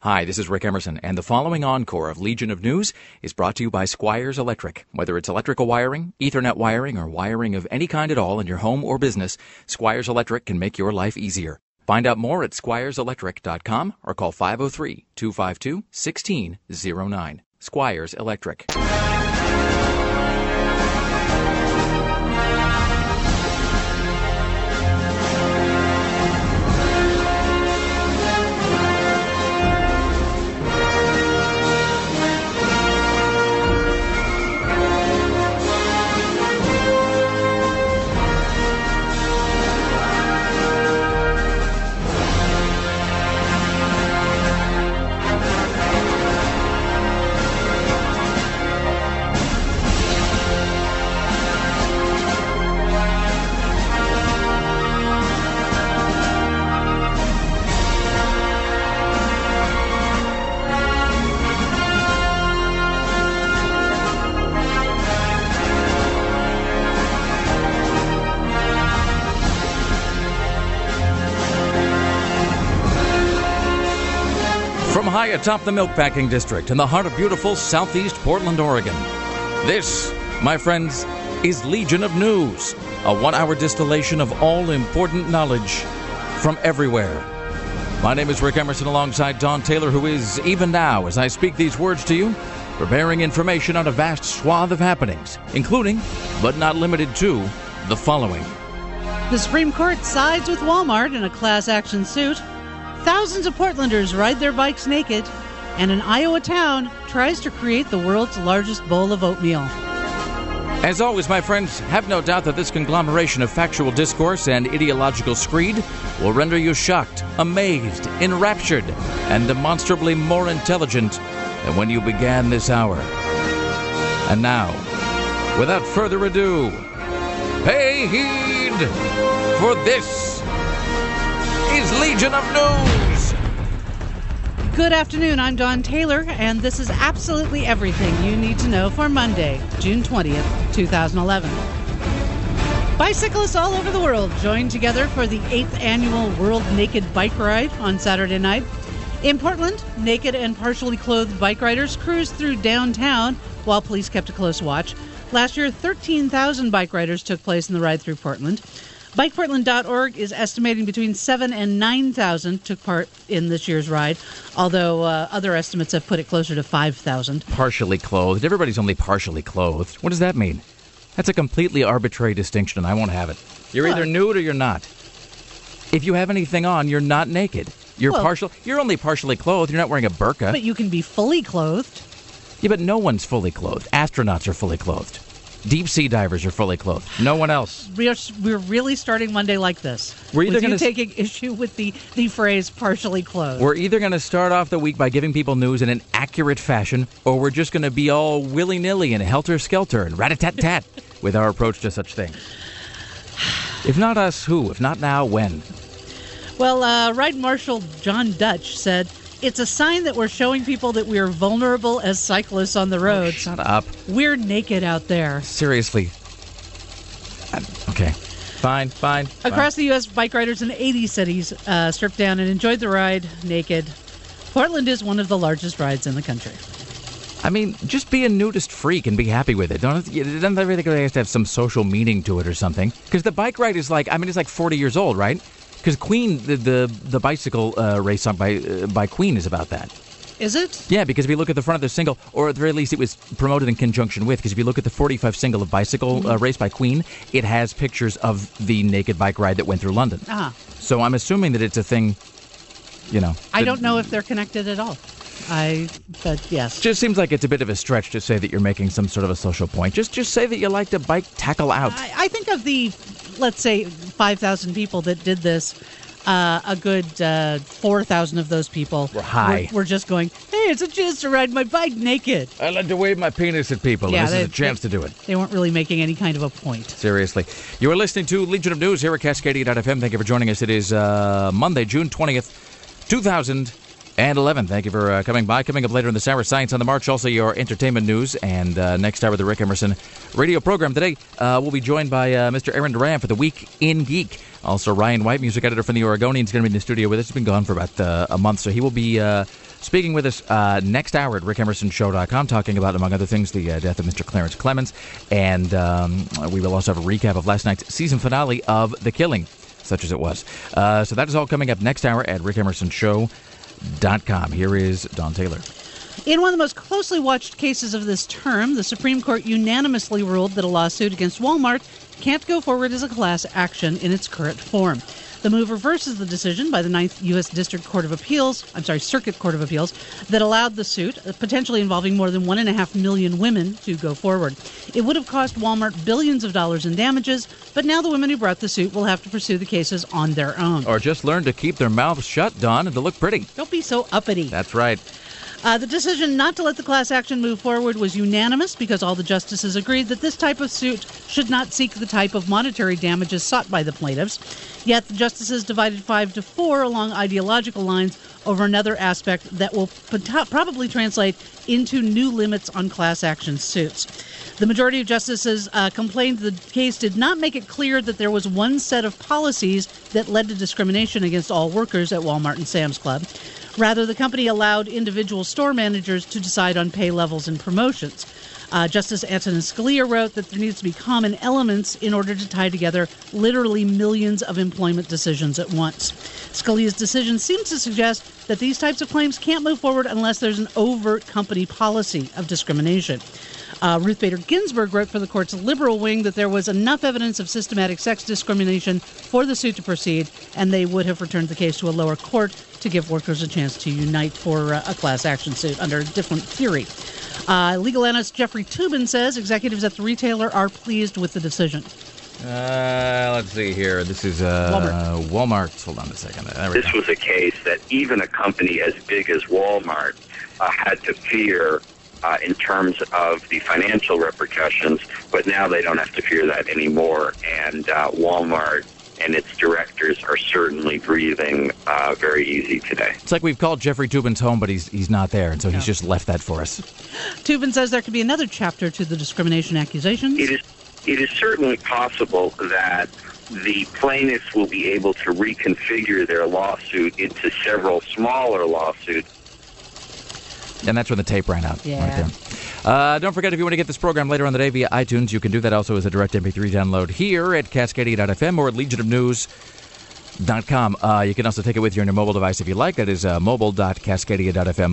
Hi, this is Rick Emerson, and the following encore of Legion of News is brought to you by Squires Electric. Whether it's electrical wiring, Ethernet wiring, or wiring of any kind at all in your home or business, Squires Electric can make your life easier. Find out more at squireselectric.com or call 503-252-1609. Squires Electric. From high atop the Milkpacking District in the heart of beautiful southeast Portland, Oregon, this, my friends, is Legion of News, a one-hour distillation of all important knowledge from everywhere. My name is Rick Emerson alongside Don Taylor, who is, even now, as I speak these words to you, preparing information on a vast swath of happenings, including, but not limited to, the following. The Supreme Court sides with Walmart in a class action suit. Thousands of Portlanders ride their bikes naked, and an Iowa town tries to create the world's largest bowl of oatmeal. As always, my friends, have no doubt that this conglomeration of factual discourse and ideological screed will render you shocked, amazed, enraptured, and demonstrably more intelligent than when you began this hour. And now, without further ado, pay heed, for this is Legion of News. Good afternoon, I'm Don Taylor, and this is absolutely everything you need to know for Monday, June 20th, 2011. Bicyclists all over the world joined together for the 8th annual World Naked Bike Ride on Saturday night. In Portland, naked and partially clothed bike riders cruised through downtown while police kept a close watch. Last year, 13,000 bike riders took place in the ride through Portland. BikePortland.org is estimating between 7,000 and 9,000 took part in this year's ride, although other estimates have put it closer to 5,000. Partially clothed. Everybody's only partially clothed. What does that mean? That's a completely arbitrary distinction, and I won't have it. You're either nude or you're not. If you have anything on, you're not naked. You're only partially clothed. You're not wearing a burqa. But you can be fully clothed. Yeah, but no one's fully clothed. Astronauts are fully clothed. Deep sea divers are fully clothed. No one else. We're really starting Monday like this. We're either with you taking issue with the phrase partially clothed. We're either going to start off the week by giving people news in an accurate fashion, or we're just going to be all willy-nilly and helter-skelter and rat-a-tat-tat with our approach to such things. If not us, who? If not now, when? Well, Ride Marshal John Dutch said, "It's a sign that we're showing people that we are vulnerable as cyclists on the roads." Shut up. We're naked out there. Seriously. Okay. Fine. Across the U.S., bike riders in 80 cities stripped down and enjoyed the ride naked. Portland is one of the largest rides in the country. I mean, just be a nudist freak and be happy with it. Doesn't everything has to have some social meaning to it or something? Because the bike ride is it's like 40 years old, right? Because Queen, the bicycle race song by Queen is about that. Is it? Yeah, because if you look at the front of the single, or at the very least it was promoted in conjunction with, because if you look at the 45 single of Bicycle Race by Queen, it has pictures of the naked bike ride that went through London. So I'm assuming that it's a thing, I don't know if they're connected at all. But yes. Just seems like it's a bit of a stretch to say that you're making some sort of a social point. Just say that you like to bike tackle out. I think of the, let's say, 5,000 people that did this, a good 4,000 of those people were high. We're just going, hey, it's a chance to ride my bike naked. I like to wave my penis at people. Yeah, this is a chance to do it. They weren't really making any kind of a point. Seriously. You are listening to Legion of News here at Cascadia.fm. Thank you for joining us. It is Monday, June 20th, 2011. Thank you for coming by. Coming up later in this hour, Science on the March, also your entertainment news, and next hour, the Rick Emerson radio program. Today, we'll be joined by Mr. Aaron Duran for the Week in Geek. Also, Ryan White, music editor from the Oregonian, is going to be in the studio with us. He's been gone for about a month, so he will be speaking with us next hour at rickemersonshow.com, talking about, among other things, the death of Mr. Clarence Clemens. And we will also have a recap of last night's season finale of The Killing, such as it was. So that is all coming up next hour at rickemersonshow.com. Here is Don Taylor. In one of the most closely watched cases of this term, the Supreme Court unanimously ruled that a lawsuit against Walmart can't go forward as a class action in its current form. The move reverses the decision by the 9th U.S. Circuit Court of Appeals, that allowed the suit, potentially involving more than 1.5 million women, to go forward. It would have cost Walmart billions of dollars in damages, but now the women who brought the suit will have to pursue the cases on their own. Or just learn to keep their mouths shut, Don, and to look pretty. Don't be so uppity. That's right. The decision not to let the class action move forward was unanimous because all the justices agreed that this type of suit should not seek the type of monetary damages sought by the plaintiffs. Yet the justices divided 5-4 along ideological lines over another aspect that will probably translate into new limits on class action suits. The majority of justices complained the case did not make it clear that there was one set of policies that led to discrimination against all workers at Walmart and Sam's Club. Rather, the company allowed individual store managers to decide on pay levels and promotions. Justice Antonin Scalia wrote that there needs to be common elements in order to tie together literally millions of employment decisions at once. Scalia's decision seems to suggest that these types of claims can't move forward unless there's an overt company policy of discrimination. Ruth Bader Ginsburg wrote for the court's liberal wing that there was enough evidence of systematic sex discrimination for the suit to proceed, and they would have returned the case to a lower court to give workers a chance to unite for a class action suit under a different theory. Legal analyst Jeffrey Toobin says executives at the retailer are pleased with the decision. Let's see here. This is Walmart. Hold on a second. This was a case that even a company as big as Walmart had to fear in terms of the financial repercussions, but now they don't have to fear that anymore. And Walmart and its directors are certainly breathing very easy today. It's like we've called Jeffrey Toobin's home, but he's not there, and so he's just left that for us. Toobin says there could be another chapter to the discrimination accusations. It is certainly possible that the plaintiffs will be able to reconfigure their lawsuit into several smaller lawsuits. And that's when the tape ran out. Yeah. Right there. Don't forget, if you want to get this program later on the day via iTunes, you can do that also as a direct MP3 download here at Cascadia.fm or at legionofnews.com. You can also take it with you on your mobile device if you like. That is mobile.cascadia.fm.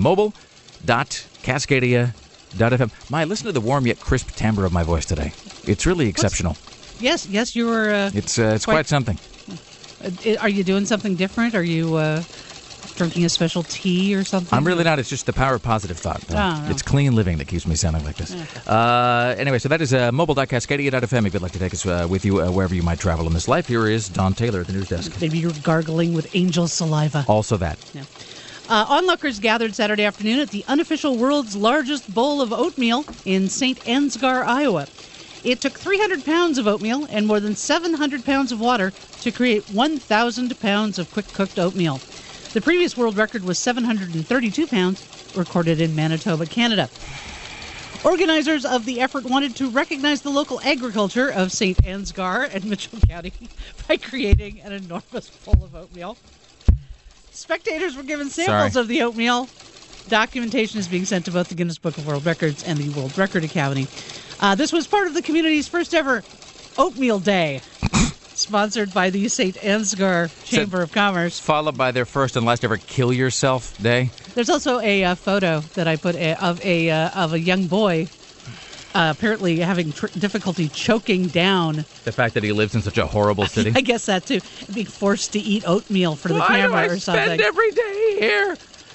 Mobile.cascadia.fm. Listen to the warm yet crisp timbre of my voice today. It's really exceptional. Yes, you were... It's quite something. Are you doing something different? Are you... drinking a special tea or something? I'm really not. It's just the power of positive thought. No. It's clean living that keeps me sounding like this. Okay. Anyway, so that is mobile.cascadia.fm. If you'd like to take us with you wherever you might travel in this life, here is Don Taylor at the news desk. Maybe you're gargling with angel saliva. Also that. Yeah. Onlookers gathered Saturday afternoon at the unofficial world's largest bowl of oatmeal in St. Ansgar, Iowa. It took 300 pounds of oatmeal and more than 700 pounds of water to create 1,000 pounds of quick-cooked oatmeal. The previous world record was 732 pounds, recorded in Manitoba, Canada. Organizers of the effort wanted to recognize the local agriculture of St. Ansgar and Mitchell County by creating an enormous bowl of oatmeal. Spectators were given samples of the oatmeal. Documentation is being sent to both the Guinness Book of World Records and the World Record Academy. This was part of the community's first ever Oatmeal Day, sponsored by the St. Ansgar Chamber of Commerce. Followed by their first and last ever Kill Yourself Day. There's also a photo that I put of a young boy apparently having difficulty choking down. The fact that he lives in such a horrible city. I guess that too. Being forced to eat oatmeal for the camera or something. Why do I spend every day here?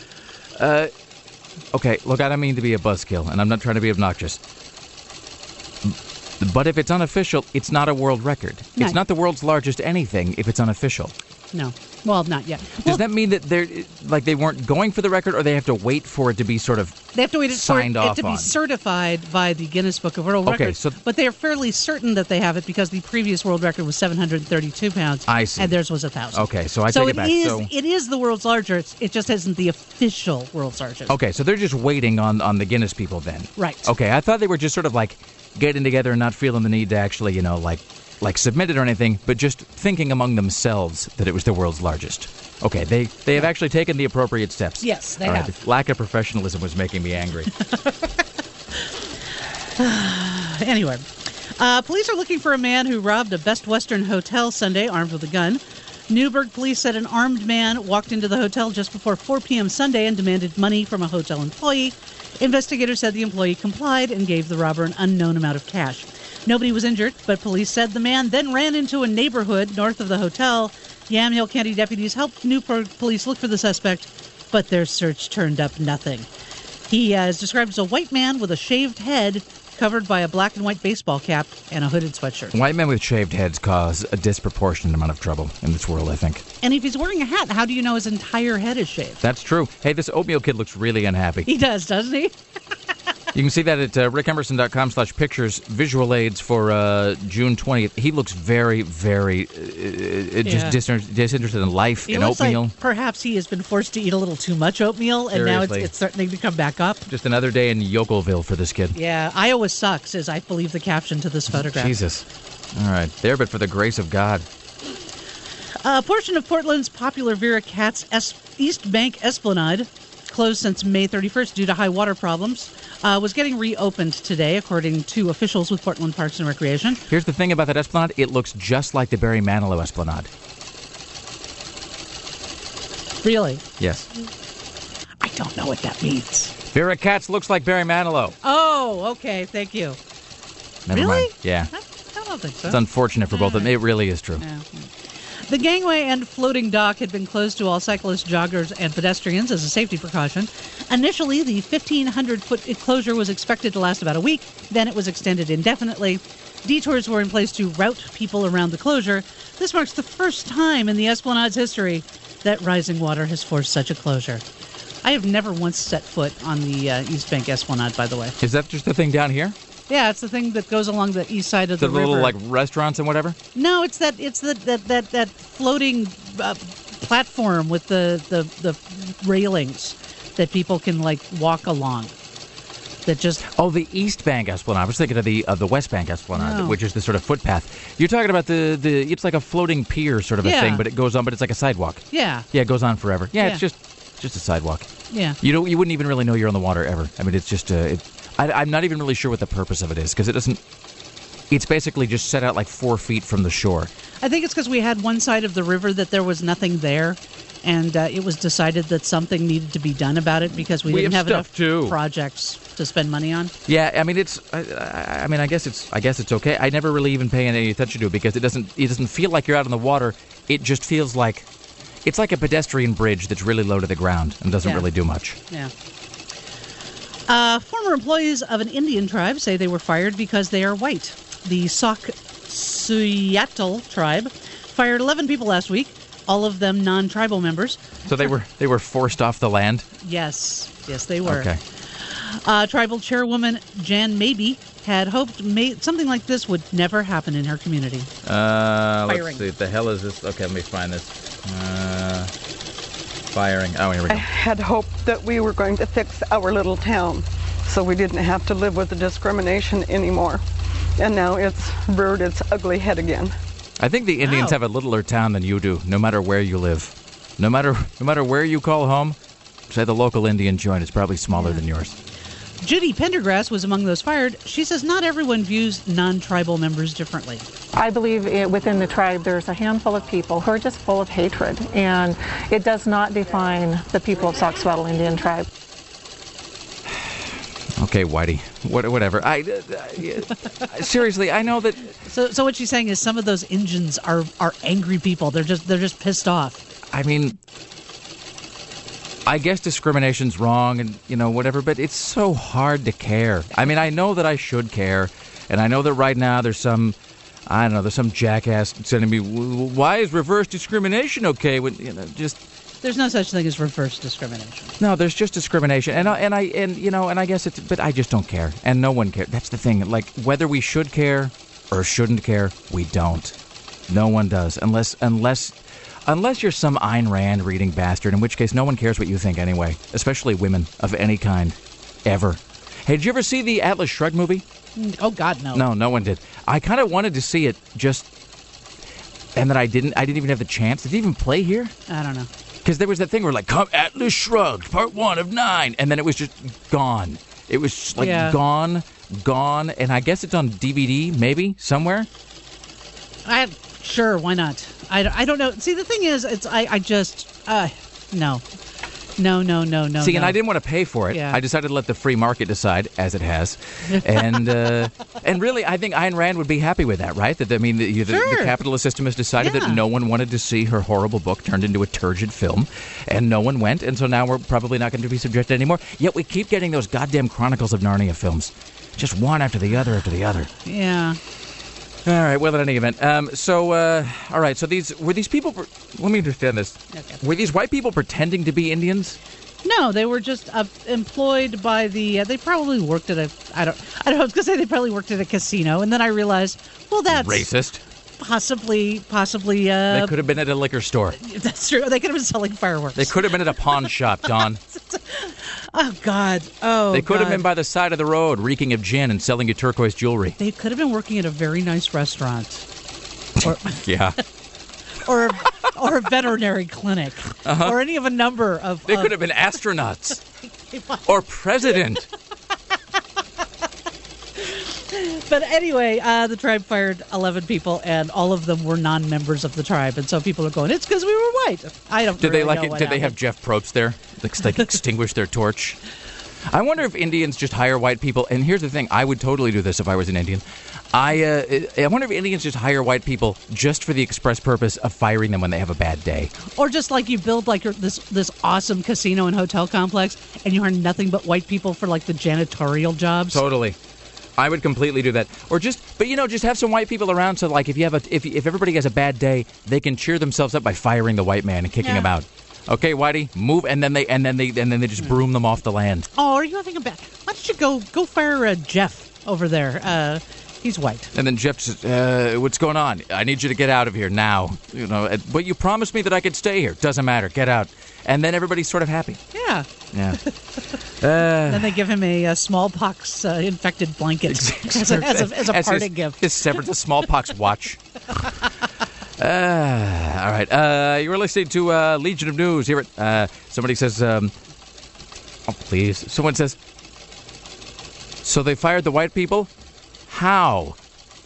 Okay, look, I don't mean to be a buzzkill, and I'm not trying to be obnoxious. But if it's unofficial, it's not a world record. No. It's not the world's largest anything if it's unofficial. No. Well, not yet. Does that mean that they weren't going for the record, or they have to wait for it to be sort of they have to wait signed for off it to on? Be certified by the Guinness Book of World Records. But they are fairly certain that they have it because the previous world record was 732 pounds. I see. And theirs was 1,000. Okay, so I take it back. It is the world's largest. It just isn't the official world's largest. Okay, so they're just waiting on the Guinness people then. Right. Okay, I thought they were just sort of like getting together and not feeling the need to actually, like submit it or anything, but just thinking among themselves that it was the world's largest. Okay, they have actually taken the appropriate steps. Yes, they All have. The lack of professionalism was making me angry. Anyway, police are looking for a man who robbed a Best Western hotel Sunday armed with a gun. Newburgh police said an armed man walked into the hotel just before 4 p.m. Sunday and demanded money from a hotel employee. Investigators said the employee complied and gave the robber an unknown amount of cash. Nobody was injured, but police said the man then ran into a neighborhood north of the hotel. Yamhill County deputies helped Newburgh police look for the suspect, but their search turned up nothing. He is described as a white man with a shaved head, covered by a black and white baseball cap and a hooded sweatshirt. White men with shaved heads cause a disproportionate amount of trouble in this world, I think. And if he's wearing a hat, how do you know his entire head is shaved? That's true. Hey, this oatmeal kid looks really unhappy. He does, doesn't he? You can see that at rickemerson.com/pictures, visual aids for June 20th. He looks very, very just disinterested in life, in oatmeal. Like perhaps he has been forced to eat a little too much oatmeal, and now it's starting to come back up. Just another day in Yokelville for this kid. Yeah, Iowa sucks, is I believe the caption to this photograph. Jesus. All right, there, but for the grace of God. A portion of Portland's popular Vera Katz East Bank Esplanade, closed since May 31st due to high water problems, was getting reopened today, according to officials with Portland Parks and Recreation. Here's the thing about that Esplanade. It looks just like the Barry Manilow Esplanade. Really? Yes. I don't know what that means. Vera Katz looks like Barry Manilow. Oh, okay. Thank you. Never really? mind. Yeah. I don't think so. It's unfortunate for both of them. It really is true. Yeah. The gangway and floating dock had been closed to all cyclists, joggers, and pedestrians as a safety precaution. Initially, the 1,500-foot closure was expected to last about a week. Then it was extended indefinitely. Detours were in place to route people around the closure. This marks the first time in the Esplanade's history that rising water has forced such a closure. I have never once set foot on the East Bank Esplanade, by the way. Is that just the thing down here? Yeah, it's the thing that goes along the east side of the river. The little, like, restaurants and whatever? No, it's that floating platform with the railings that people can, like, walk along. That just... Oh, the East Bank Esplanade. I was thinking of the West Bank Esplanade, which is the sort of footpath. You're talking about the it's like a floating pier sort of a thing, but it goes on, but it's like a sidewalk. Yeah. Yeah, it goes on forever. Yeah, it's just a sidewalk. Yeah. You wouldn't even really know you're on the water ever. I mean, it's just I'm not even really sure what the purpose of it is, because it doesn't... It's basically just set out like 4 feet from the shore. I think it's because we had one side of the river that there was nothing there, and it was decided that something needed to be done about it because we didn't have enough projects to spend money on. Yeah, I mean I guess it's okay. I never really even pay any attention to it because it doesn't feel like you're out on the water. It just feels like it's like a pedestrian bridge that's really low to the ground and doesn't really do much. Yeah. Former employees of an Indian tribe say they were fired because they are white. The Sauk Suyatal tribe fired 11 people last week, all of them non-tribal members. So they were forced off the land? Yes, they were. Okay. Tribal chairwoman Jan Mabey had hoped something like this would never happen in her community. Let's see. The hell is this? Okay, let me find this. Firing. Oh, here we go. I had hoped that we were going to fix our little town so we didn't have to live with the discrimination anymore. And now it's reared its ugly head again. I think the Indians have a littler town than you do, no matter where you live. No matter where you call home, say the local Indian joint is probably smaller than yours. Judy Pendergrass was among those fired. She says not everyone views non-tribal members differently. I believe within the tribe there's a handful of people who are just full of hatred, and it does not define the people of Sauk Suyatal Indian tribe. Okay, Whitey, whatever. Seriously, I know that. So what she's saying is some of those Indians are angry people. They're just pissed off. I mean, I guess discrimination's wrong and, whatever, but it's so hard to care. I mean, I know that I should care, and I know that right now there's some jackass sending me, why is reverse discrimination okay? When, There's no such thing as reverse discrimination. No, there's just discrimination, and I guess it's, but I just don't care, and no one cares. That's the thing. Like, whether we should care or shouldn't care, we don't. No one does, unless you're some Ayn Rand reading bastard, in which case no one cares what you think anyway, especially women of any kind, ever. Hey, did you ever see the Atlas Shrugged movie? Oh, God, no. No, no one did. I kind of wanted to see it and then I didn't even have the chance. Did it even play here? I don't know. Because there was that thing where like, come Atlas Shrugged, part 1 of 9, and then it was just gone. It was just, like gone, and I guess it's on DVD, maybe, somewhere. Sure, why not? I don't know. See, the thing is, I just, no. No. See, and I didn't want to pay for it. Yeah. I decided to let the free market decide, as it has. And really, I think Ayn Rand would be happy with that, right? That the capitalist system has decided that no one wanted to see her horrible book turned into a turgid film, and no one went, and so now we're probably not going to be subjected anymore. Yet we keep getting those goddamn Chronicles of Narnia films. Just one after the other after the other. Yeah. All right, well, in any event. All right, so were these people, let me understand this. Okay. Were these white people pretending to be Indians? No, they were just employed by they probably worked at I don't know, I was going to say they probably worked at a casino, and then I realized, well, that's racist. Possibly. They could have been at a liquor store. That's true. They could have been selling fireworks. They could have been at a pawn shop, Don. Oh, God. Oh, they could have been by the side of the road, reeking of gin and selling you turquoise jewelry. They could have been working at a very nice restaurant. Yeah. Or a veterinary clinic. Or any of a number of... They could have been astronauts. Or president. But anyway, the tribe fired 11 people, and all of them were non-members of the tribe. And so people are going, it's because we were white. I don't Did really they like know it? what Did they happened. have Jeff Probst there? Like extinguish their torch? I wonder if Indians just hire white people. And here's the thing. I would totally do this if I was an Indian. I wonder if Indians just hire white people just for the express purpose of firing them when they have a bad day. Or just like you build like this awesome casino and hotel complex, and you hire nothing but white people for like the janitorial jobs. Totally. I would completely do that. Or just have some white people around so like if everybody has a bad day, they can cheer themselves up by firing the white man and kicking him out. Okay, Whitey, move, and then they just broom them off the land. Oh, are you having a bad? Why don't you go fire Jeff over there? He's white. And then Jeff says, "What's going on? I need you to get out of here now. But you promised me that I could stay here. Doesn't matter. Get out." And then everybody's sort of happy. Yeah. Yeah. Then they give him a smallpox infected blanket as a parting gift. His severed the smallpox watch. All right. You were listening to Legion of News here at somebody says, oh, please. Someone says, so they fired the white people? How?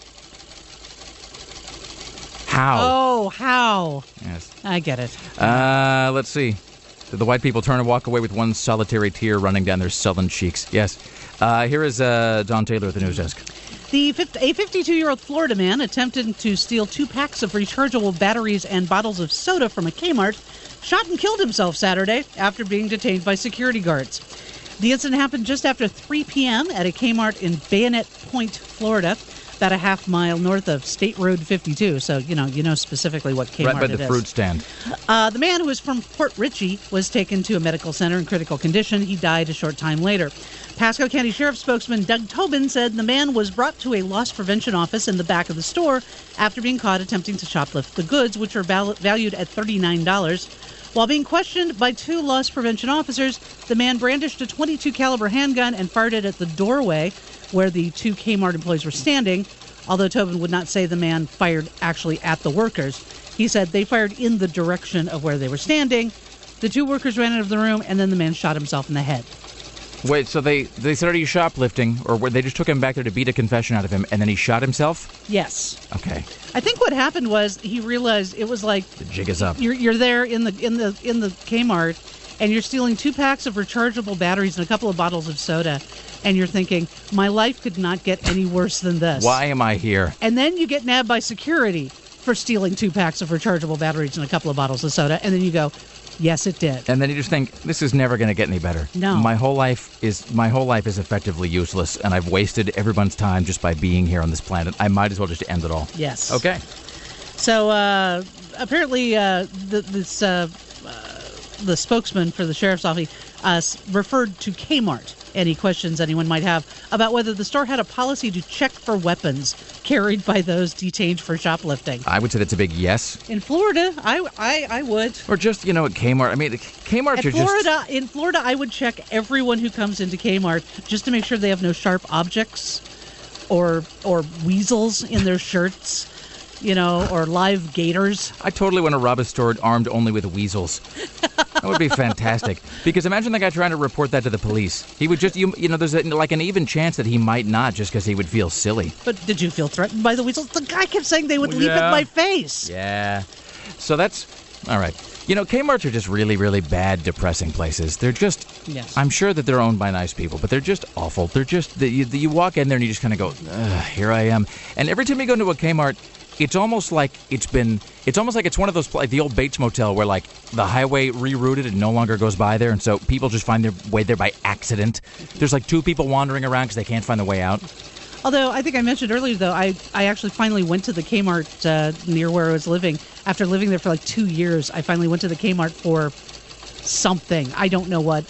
Oh, how? Yes. I get it. Let's see. Did the white people turn and walk away with one solitary tear running down their sullen cheeks? Yes. Here is Don Taylor at the news desk. A 52-year-old Florida man attempted to steal 2 packs of rechargeable batteries and bottles of soda from a Kmart shot and killed himself Saturday after being detained by security guards. The incident happened just after 3 p.m. at a Kmart in Bayonet Point, Florida, about a half mile north of State Road 52. So, you know specifically what Kmart right by the fruit stand. The man, who was from Port Richey, was taken to a medical center in critical condition. He died a short time later. Pasco County Sheriff's spokesman Doug Tobin said the man was brought to a loss prevention office in the back of the store after being caught attempting to shoplift the goods, which were valued at $39. While being questioned by 2 loss prevention officers, the man brandished a .22 caliber handgun and fired it at the doorway where the 2 Kmart employees were standing, although Tobin would not say the man fired actually at the workers. He said they fired in the direction of where they were standing. The 2 workers ran out of the room, and then the man shot himself in the head. Wait, so they started you shoplifting, or they just took him back there to beat a confession out of him, and then he shot himself? Yes. Okay. I think what happened was he realized it was like the jig is up. You're there in the Kmart, and you're stealing 2 packs of rechargeable batteries and a couple of bottles of soda, and you're thinking, my life could not get any worse than this. Why am I here? And then you get nabbed by security for stealing 2 packs of rechargeable batteries and a couple of bottles of soda, and then you go, yes, it did. And then you just think, this is never going to get any better. No. My whole life is effectively useless, and I've wasted everyone's time just by being here on this planet. I might as well just end it all. Yes. Okay. So apparently, the spokesman for the sheriff's office referred to Kmart. Any questions anyone might have about whether the store had a policy to check for weapons carried by those detained for shoplifting. I would say that's a big yes. In Florida, I would. Or just, at Kmart. I mean, Kmart are just... In Florida, I would check everyone who comes into Kmart just to make sure they have no sharp objects. or weasels in their shirts, or live gators. I totally want to rob a store armed only with weasels. That would be fantastic. Because imagine the guy trying to report that to the police. He would just, there's an even chance that he might not, just because he would feel silly. But did you feel threatened by the weasels? The guy kept saying they would leap at my face. Yeah. So that's, all right. Kmarts are just really, really bad, depressing places. They're just, yes. I'm sure that they're owned by nice people, but they're just awful. They're just, you walk in there and you just kind of go, here I am. And every time you go into a Kmart, it's almost like it's one of those, like the old Bates Motel where like the highway rerouted and no longer goes by there. And so people just find their way there by accident. There's like two people wandering around because they can't find the way out. Although I think I mentioned earlier, though, I actually finally went to the Kmart near where I was living. After living there for like 2 years, I finally went to the Kmart for something. I don't know what.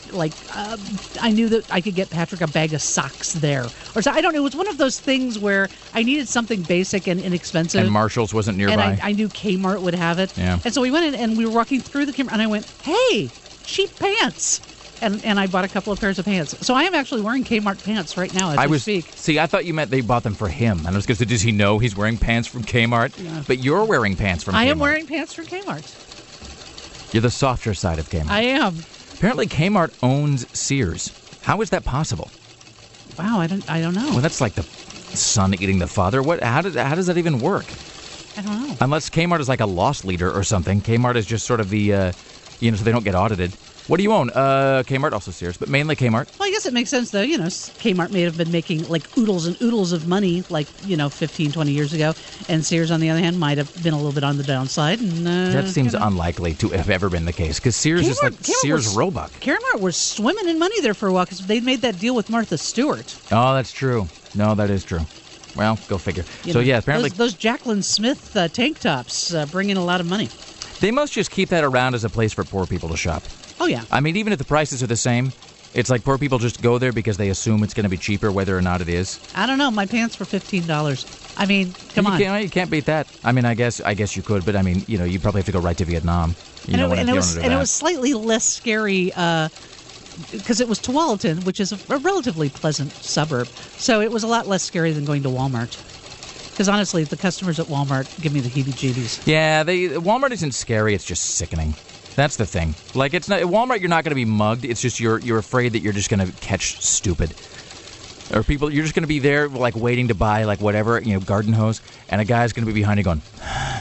I knew that I could get Patrick a bag of socks there. Or so, I don't know. It was one of those things where I needed something basic and inexpensive. And Marshall's wasn't nearby. And I knew Kmart would have it. Yeah. And so we went in and we were walking through the Kmart and I went, hey, cheap pants. And I bought a couple of pairs of pants. So I am actually wearing Kmart pants right now as we speak. See, I thought you meant they bought them for him. And I was going to say, does he know he's wearing pants from Kmart? Yeah. But you're wearing pants from Kmart. I am wearing pants from Kmart. You're the softer side of Kmart. I am. Apparently Kmart owns Sears. How is that possible? Wow, I don't know. Well, that's like the son eating the father. How does that even work? I don't know. Unless Kmart is like a loss leader or something. Kmart is just sort of the, so they don't get audited. What do you own? Kmart, also Sears, but mainly Kmart. Well, I guess it makes sense, though. Kmart may have been making like oodles and oodles of money 15, 20 years ago. And Sears, on the other hand, might have been a little bit on the downside. And that seems unlikely to have ever been the case because Sears is like Sears Roebuck. Kmart was swimming in money there for a while because they made that deal with Martha Stewart. Oh, that's true. No, that is true. Well, go figure. Apparently those Jacqueline Smith tank tops bring in a lot of money. They must just keep that around as a place for poor people to shop. Oh, yeah. I mean, even if the prices are the same, it's like poor people just go there because they assume it's going to be cheaper whether or not it is. I don't know. My pants were $15. I mean, come on. You can't beat that. I mean, I guess you could, but I mean, you probably have to go right to Vietnam. And it was slightly less scary because it was Tualatin, which is a relatively pleasant suburb. So it was a lot less scary than going to Walmart. Because honestly, the customers at Walmart give me the heebie-jeebies. Yeah, Walmart isn't scary. It's just sickening. That's the thing. Like, it's not Walmart. You're not going to be mugged. It's just you're afraid that you're just going to catch stupid, or people. You're just going to be there like waiting to buy like whatever garden hose, and a guy's going to be behind you going,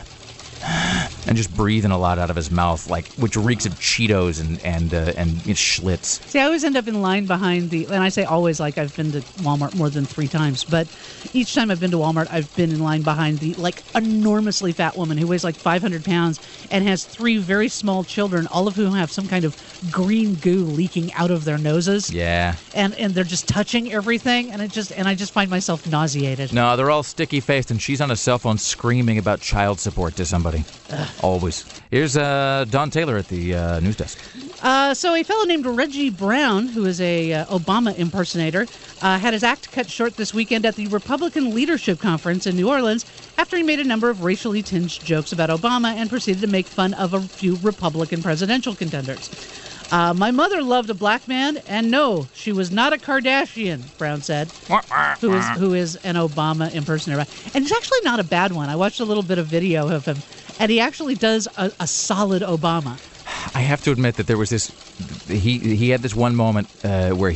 and just breathing a lot out of his mouth, like which reeks of Cheetos and Schlitz. See, I always end up in line behind and I say always, like I've been to Walmart more than 3 times, but each time I've been to Walmart, I've been in line behind the like enormously fat woman who weighs like 500 pounds and has 3 very small children, all of whom have some kind of green goo leaking out of their noses. Yeah. And they're just touching everything, and I just find myself nauseated. No, they're all sticky faced, and she's on a cell phone screaming about child support to somebody. Always. Here's Don Taylor at the news desk. So a fellow named Reggie Brown, who is a Obama impersonator, had his act cut short this weekend at the Republican Leadership Conference in New Orleans after he made a number of racially tinged jokes about Obama and proceeded to make fun of a few Republican presidential contenders. My mother loved a black man, and no, she was not a Kardashian, Brown said, who is an Obama impersonator. And it's actually not a bad one. I watched a little bit of video of him, and he actually does a solid Obama. I have to admit that there was this. He had this one moment where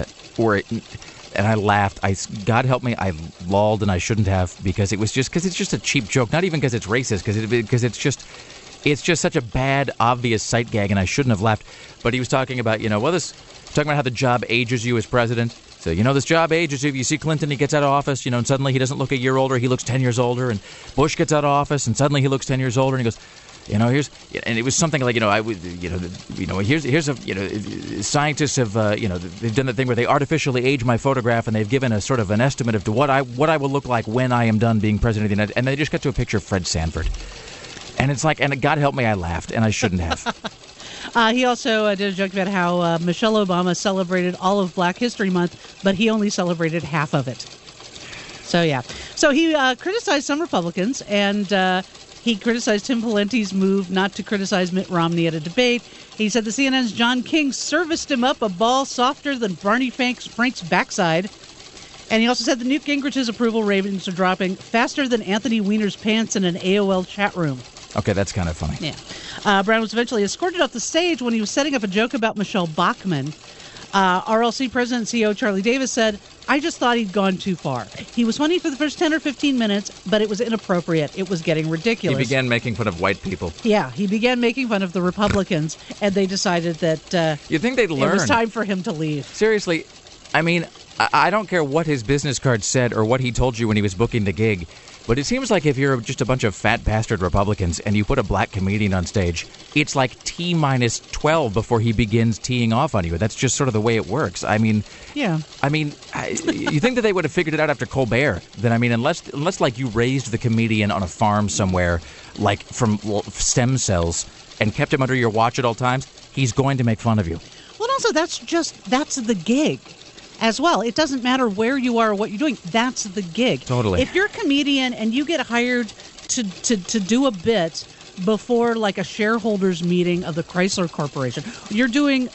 and I laughed. God help me, I lolled, and I shouldn't have, because it's just a cheap joke. Not even because it's racist, because it's just such a bad, obvious sight gag, and I shouldn't have laughed. But he was talking about, talking about how the job ages you as president. So, this job ages you. You see Clinton, he gets out of office, and suddenly he doesn't look a year older. He looks 10 years older. And Bush gets out of office, and suddenly he looks 10 years older. And he goes, and it was something like, scientists have, they've done the thing where they artificially age my photograph, and they've given a sort of an estimate of what I will look like when I am done being president of the United States. And they just got to a picture of Fred Sanford. And it's like, and God help me, I laughed, and I shouldn't have. He also did a joke about how Michelle Obama celebrated all of Black History Month, but he only celebrated half of it. So, yeah. So he criticized some Republicans, and he criticized Tim Pawlenty's move not to criticize Mitt Romney at a debate. He said the CNN's John King serviced him up a ball softer than Barney Frank's backside. And he also said the Newt Gingrich's approval ratings are dropping faster than Anthony Weiner's pants in an AOL chat room. Okay, that's kind of funny. Yeah. Brown was eventually escorted off the stage when he was setting up a joke about Michelle Bachmann. RLC President and CEO Charlie Davis said, I just thought he'd gone too far. He was funny for the first 10 or 15 minutes, but it was inappropriate. It was getting ridiculous. He began making fun of white people. Yeah, he began making fun of the Republicans, and they decided that you think they'd learn. It was time for him to leave. Seriously, I mean, I don't care what his business card said or what he told you when he was booking the gig, but it seems like if you're just a bunch of fat bastard Republicans and you put a black comedian on stage, it's like T-minus 12 before he begins teeing off on you. That's just sort of the way it works. I mean, yeah. I mean, you think that they would have figured it out after Colbert? Then I mean, unless like you raised the comedian on a farm somewhere, like from stem cells, and kept him under your watch at all times, he's going to make fun of you. Well, also that's the gig. As well. It doesn't matter where you are or what you're doing. That's the gig. Totally. If you're a comedian and you get hired to do a bit before like a shareholders meeting of the Chrysler Corporation, you're doing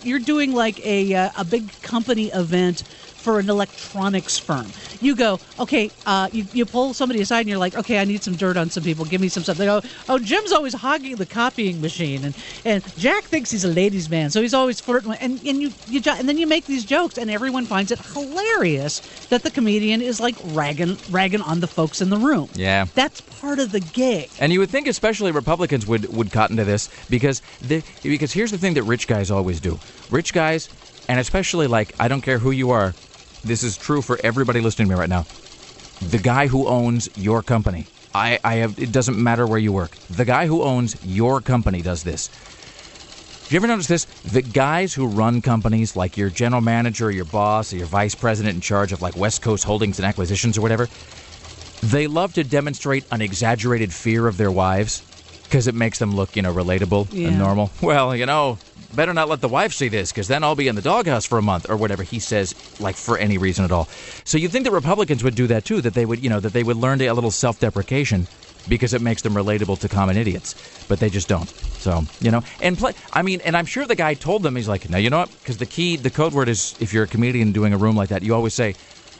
like a big company event for an electronics firm. You go, okay, you pull somebody aside and you're like, okay, I need some dirt on some people. Give me some stuff. They go, oh, Jim's always hogging the copying machine, and Jack thinks he's a ladies' man, so he's always flirting. And then you make these jokes, and everyone finds it hilarious that the comedian is like ragging on the folks in the room. Yeah, that's part of the gig. And you would think, especially Republicans would cotton to this because here's the thing that rich guys always do. Rich guys, and especially like I don't care who you are. This is true for everybody listening to me right now. The guy who owns your company, it doesn't matter where you work. The guy who owns your company does this. Have you ever noticed this? The guys who run companies, like your general manager or your boss or your vice president in charge of like West Coast Holdings and Acquisitions or whatever, they love to demonstrate an exaggerated fear of their wives because it makes them look, relatable and normal. Well, better not let the wife see this because then I'll be in the doghouse for a month or whatever he says, like for any reason at all. So you'd think that Republicans would do that too, that they would, that they would learn a little self-deprecation because it makes them relatable to common idiots, but they just don't. So, and I'm sure the guy told them, he's like, now you know what? Because the code word is, if you're a comedian doing a room like that, you always say,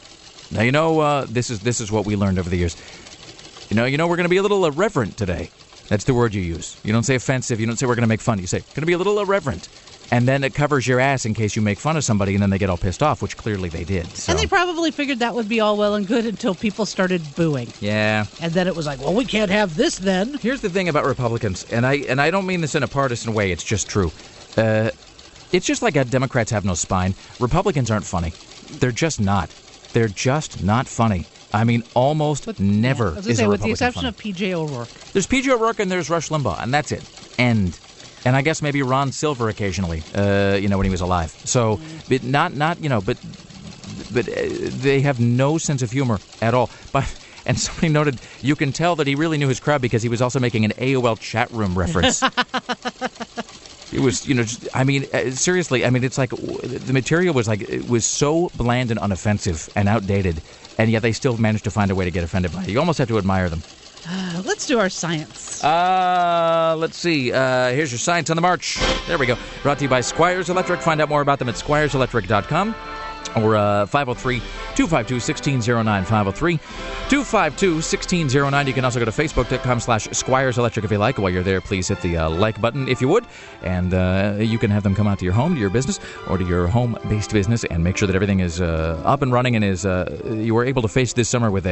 now this is what we learned over the years. We're going to be a little irreverent today. That's the word you use. You don't say offensive. You don't say we're going to make fun. You say, going to be a little irreverent. And then it covers your ass in case you make fun of somebody and then they get all pissed off, which clearly they did. So. And they probably figured that would be all well and good until people started booing. Yeah. And then it was like, well, we can't have this then. Here's the thing about Republicans, and I don't mean this in a partisan way. It's just true. It's just like Democrats have no spine. Republicans aren't funny. They're just not. They're just not funny. I mean, almost never is a Republican with the exception funny. of P.J. O'Rourke. There's P.J. O'Rourke and there's Rush Limbaugh, and that's it. And I guess maybe Ron Silver occasionally, when he was alive. So, but but they have no sense of humor at all. And somebody noted, you can tell that he really knew his crowd because he was also making an AOL chat room reference. It was, seriously, it's like the material was like, it was so bland and unoffensive and outdated, and yet they still managed to find a way to get offended by it. You almost have to admire them. Let's do our science. Let's see. Here's your science on the march. There we go. Brought to you by Squires Electric. Find out more about them at squireselectric.com. Or 503-252-1609, 503-252-1609. You can also go to facebook.com/Squires Electric if you like. While you're there, please hit the like button if you would. And you can have them come out to your home, to your business, or to your home-based business and make sure that everything is up and running and is you are able to face this summer with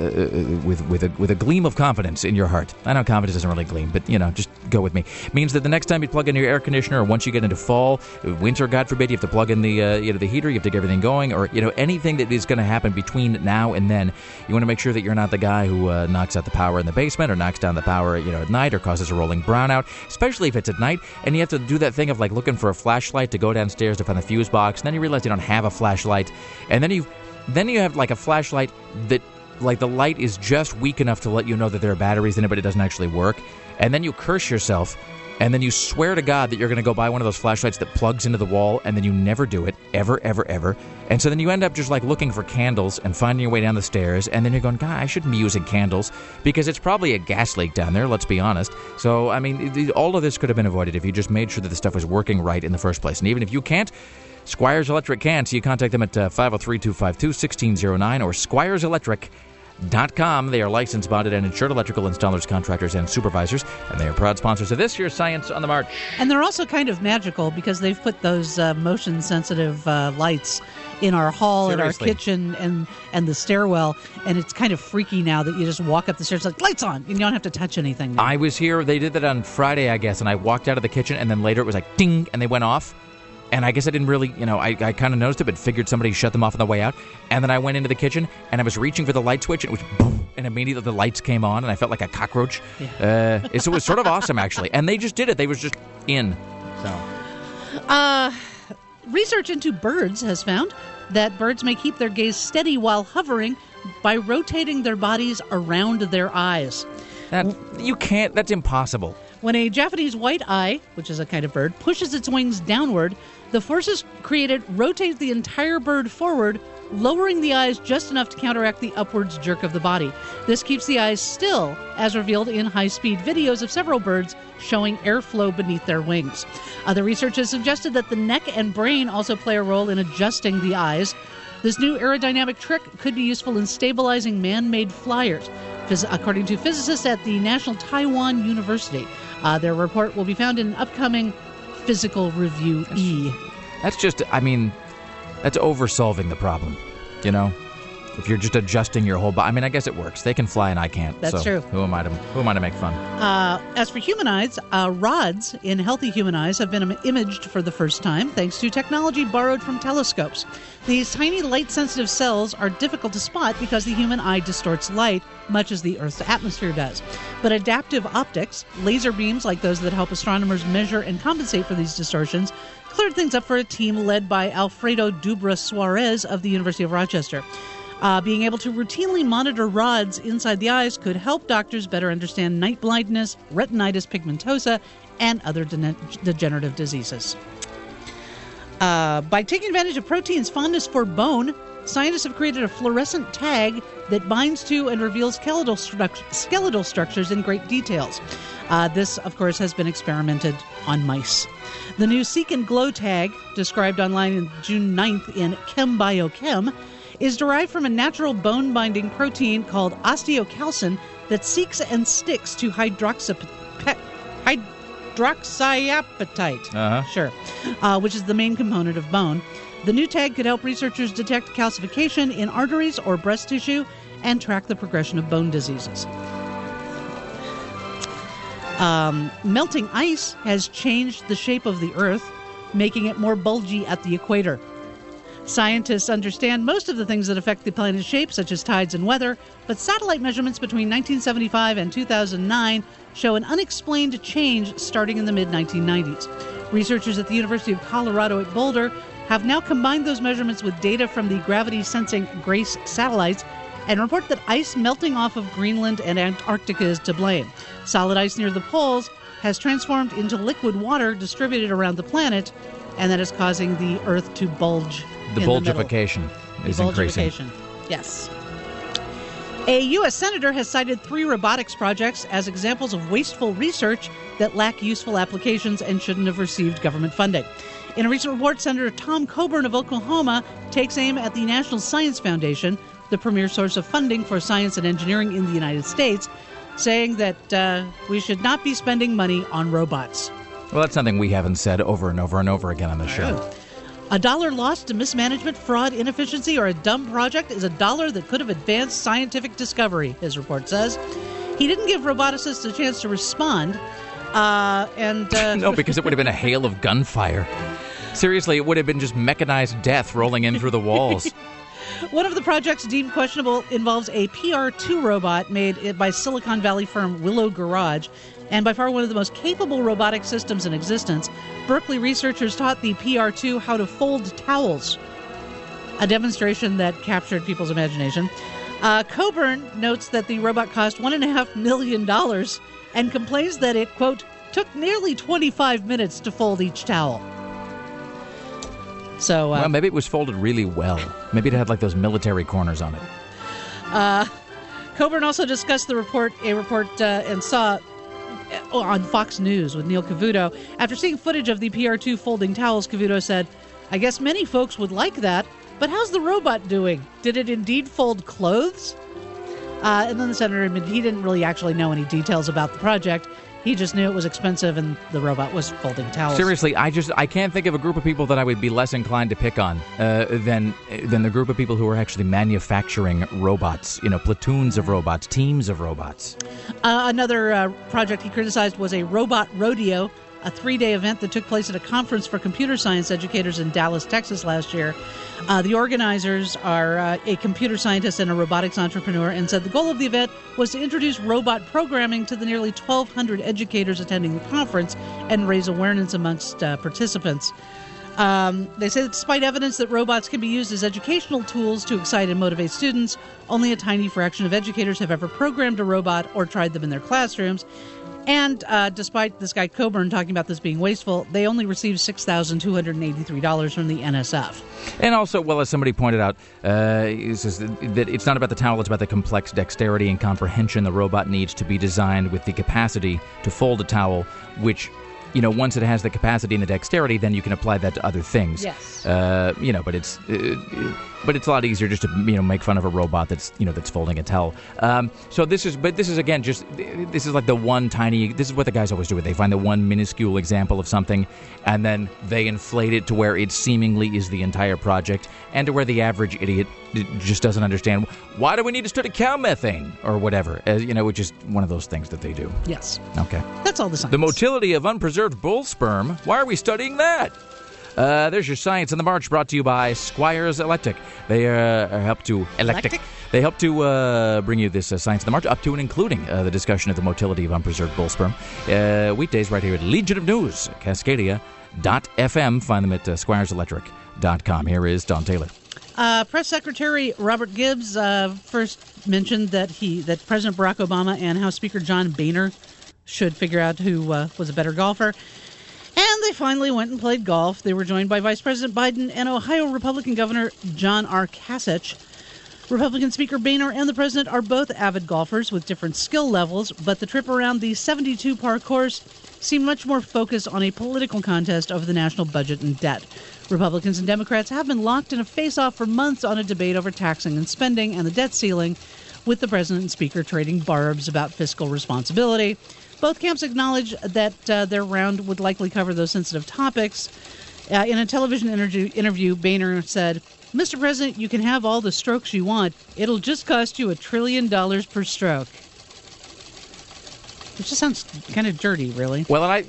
a gleam of confidence in your heart. I know confidence doesn't really gleam, but, just go with me. It means that the next time you plug in your air conditioner, or once you get into fall, winter, God forbid, you have to plug in the heater, you have to get everything going, or anything that is going to happen between now and then, you want to make sure that you're not the guy who knocks out the power in the basement or knocks down the power at night or causes a rolling brownout, especially if it's at night and you have to do that thing of like looking for a flashlight to go downstairs to find the fuse box, and then you realize you don't have a flashlight, and then you have like a flashlight that like the light is just weak enough to let you know that there are batteries in it, but it doesn't actually work, and then you curse yourself. And then you swear to God that you're going to go buy one of those flashlights that plugs into the wall, and then you never do it, ever, ever, ever. And so then you end up just like looking for candles and finding your way down the stairs, and then you're going, God, I shouldn't be using candles because it's probably a gas leak down there, let's be honest. So, all of this could have been avoided if you just made sure that the stuff was working right in the first place. And even if you can't, Squires Electric can, so you contact them at 503-252-1609 or squireselectric.com. They are licensed, bonded, and insured electrical installers, contractors, and supervisors, and they are proud sponsors of this year's Science on the March. And they're also kind of magical because they've put those motion-sensitive lights in our hall, Seriously. in our kitchen, and the stairwell, and it's kind of freaky now that you just walk up the stairs like, lights on, and you don't have to touch anything now. I was here, they did that on Friday, I guess, and I walked out of the kitchen, and then later it was like, ding, and they went off. And I guess I didn't really, I kind of noticed it, but figured somebody shut them off on the way out. And then I went into the kitchen, and I was reaching for the light switch, and it was boom, and immediately the lights came on, and I felt like a cockroach. Yeah. So it was sort of awesome, actually. And they just did it. They was just in. So. Research into birds has found that birds may keep their gaze steady while hovering by rotating their bodies around their eyes. You can't. That's impossible. When a Japanese white-eye, which is a kind of bird, pushes its wings downward, the forces created rotate the entire bird forward, lowering the eyes just enough to counteract the upwards jerk of the body. This keeps the eyes still, as revealed in high-speed videos of several birds showing airflow beneath their wings. Other research has suggested that the neck and brain also play a role in adjusting the eyes. This new aerodynamic trick could be useful in stabilizing man-made flyers, according to physicists at the National Taiwan University. Their report will be found in an upcoming Physical Review E. That's just, that's over-solving the problem, If you're just adjusting your whole body. I guess it works. They can fly and I can't. That's true. Who am I to make fun? As for human eyes, rods in healthy human eyes have been imaged for the first time thanks to technology borrowed from telescopes. These tiny light-sensitive cells are difficult to spot because the human eye distorts light, much as the Earth's atmosphere does. But adaptive optics, laser beams like those that help astronomers measure and compensate for these distortions, cleared things up for a team led by Alfredo Dubra Suarez of the University of Rochester. Being able to routinely monitor rods inside the eyes could help doctors better understand night blindness, retinitis pigmentosa, and other degenerative diseases. By taking advantage of protein's fondness for bone, scientists have created a fluorescent tag that binds to and reveals skeletal structures in great details. This, of course, has been experimented on mice. The new Seek and Glow tag, described online on June 9th in Chem Biochem, is derived from a natural bone-binding protein called osteocalcin that seeks and sticks to hydroxyapatite. Sure. Which is the main component of bone. The new tag could help researchers detect calcification in arteries or breast tissue and track the progression of bone diseases. Melting ice has changed the shape of the Earth, making it more bulgy at the equator. Scientists understand most of the things that affect the planet's shape, such as tides and weather, but satellite measurements between 1975 and 2009 show an unexplained change starting in the mid-1990s. Researchers at the University of Colorado at Boulder have now combined those measurements with data from the gravity-sensing GRACE satellites and report that ice melting off of Greenland and Antarctica is to blame. Solid ice near the poles has transformed into liquid water distributed around the planet, and that is causing the Earth to bulge. The bulgification is increasing. Yes. A U.S. senator has cited 3 robotics projects as examples of wasteful research that lack useful applications and shouldn't have received government funding. In a recent report, Senator Tom Coburn of Oklahoma takes aim at the National Science Foundation, the premier source of funding for science and engineering in the United States, saying that we should not be spending money on robots. Well, that's something we haven't said over and over and over again on the show. $1 lost to mismanagement, fraud, inefficiency, or a dumb project is $1 that could have advanced scientific discovery, his report says. He didn't give roboticists a chance to respond. No, because it would have been a hail of gunfire. Seriously, it would have been just mechanized death rolling in through the walls. One of the projects deemed questionable involves a PR2 robot made by Silicon Valley firm Willow Garage, and by far one of the most capable robotic systems in existence. Berkeley researchers taught the PR2 how to fold towels, a demonstration that captured people's imagination. Coburn notes that the robot cost $1.5 million and complains that it, quote, took nearly 25 minutes to fold each towel. So, well, maybe it was folded really well. Maybe it had like those military corners on it. Coburn also discussed a report and saw on Fox News with Neil Cavuto. After seeing footage of the PR2 folding towels, Cavuto said, I guess many folks would like that, but how's the robot doing? Did it indeed fold clothes? And then the senator admitted he didn't really actually know any details about the project. He just knew it was expensive and the robot was folding towels. Seriously, I can't think of a group of people that I would be less inclined to pick on than the group of people who are actually manufacturing robots. Platoons of robots, teams of robots. Another project he criticized was a robot rodeo, a 3-day event that took place at a conference for computer science educators in Dallas, Texas last year. The organizers are a computer scientist and a robotics entrepreneur, and said the goal of the event was to introduce robot programming to the nearly 1,200 educators attending the conference and raise awareness amongst participants. They say that despite evidence that robots can be used as educational tools to excite and motivate students, only a tiny fraction of educators have ever programmed a robot or tried them in their classrooms. And despite this guy Coburn talking about this being wasteful, they only received $6,283 from the NSF. And also, well, as somebody pointed out, he says that it's not about the towel, it's about the complex dexterity and comprehension the robot needs to be designed with the capacity to fold a towel, which, once it has the capacity and the dexterity, then you can apply that to other things. Yes. But it's a lot easier just to make fun of a robot that's folding a towel. So this is like the one tiny. This is what the guys always do. They find the one minuscule example of something, and then they inflate it to where it seemingly is the entire project, and to where the average idiot just doesn't understand. Why do we need to study cow methane or whatever? Which is one of those things that they do. Yes. Okay. That's all the science. The motility of unpreserved bull sperm. Why are we studying that? There's your Science in the March, brought to you by Squires Electric. They help to They help to bring you this Science in the March, up to and including the discussion of the motility of unpreserved bull sperm. Weekdays right here at Legion of News, Cascadia.fm. Find them at squireselectric.com. Here is Don Taylor. Press Secretary Robert Gibbs first mentioned that President Barack Obama and House Speaker John Boehner should figure out who was a better golfer. And they finally went and played golf. They were joined by Vice President Biden and Ohio Republican Governor John R. Kasich. Republican Speaker Boehner and the president are both avid golfers with different skill levels, but the trip around the 72-par course seemed much more focused on a political contest over the national budget and debt. Republicans and Democrats have been locked in a face-off for months on a debate over taxing and spending and the debt ceiling, with the president and speaker trading barbs about fiscal responsibility. Both camps acknowledge that their round would likely cover those sensitive topics. In a television interview, Boehner said, "Mr. President, you can have all the strokes you want. It'll just cost you $1 trillion per stroke." It just sounds kind of dirty, really. Well,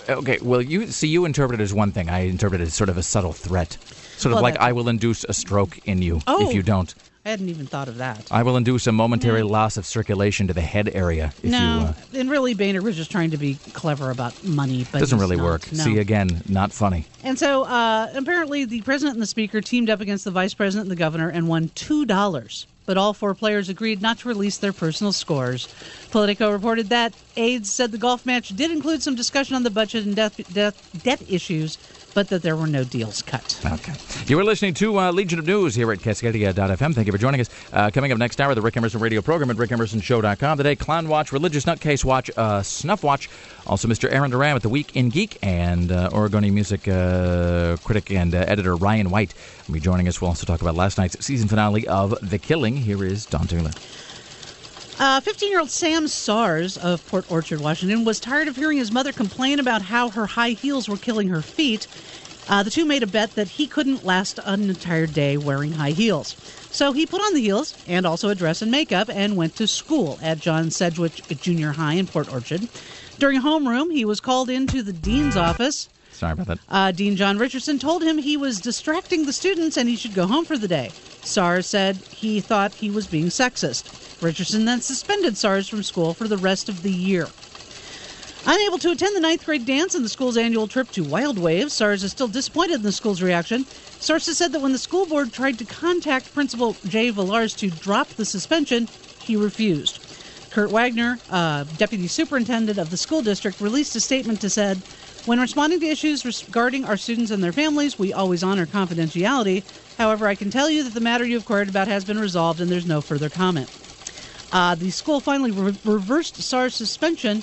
you interpret it as one thing. I interpret it as sort of a subtle threat. Sort of like, I will induce a stroke in you if you don't. I hadn't even thought of that. I will induce a momentary loss of circulation to the head area. And really, Boehner was just trying to be clever about money. But doesn't really work. No. See, again, not funny. And so, apparently, the president and the speaker teamed up against the vice president and the governor and won $2. But all four players agreed not to release their personal scores. Politico reported that aides said the golf match did include some discussion on the budget and debt issues, but that there were no deals cut. Okay. You were listening to Legion of News here at Cascadia.fm. Thank you for joining us. Coming up next hour, the Rick Emerson Radio program at rickemersonshow.com. Today, Clown Watch, Religious Nutcase Watch, Snuff Watch. Also, Mr. Aaron Duran with the Week in Geek, and Oregonian music critic and editor Ryan White will be joining us. We'll also talk about last night's season finale of The Killing. Here is Don Taylor. 15-year-old Sam Sars of Port Orchard, Washington, was tired of hearing his mother complain about how her high heels were killing her feet. The two made a bet that he couldn't last an entire day wearing high heels. So he put on the heels and also a dress and makeup and went to school at John Sedgwick Junior High in Port Orchard. During homeroom, he was called into the dean's office. Sorry about that. Dean John Richardson told him he was distracting the students and he should go home for the day. Sars said he thought he was being sexist. Richardson then suspended Sars from school for the rest of the year. Unable to attend the 9th grade dance in the school's annual trip to Wild Waves, Sars is still disappointed in the school's reaction. Sources said that when the school board tried to contact Principal Jay Villars to drop the suspension, he refused. Kurt Wagner, deputy superintendent of the school district, released a statement that said, "When responding to issues regarding our students and their families, we always honor confidentiality. However, I can tell you that the matter you have queried about has been resolved and there's no further comment." The school finally reversed Sars' suspension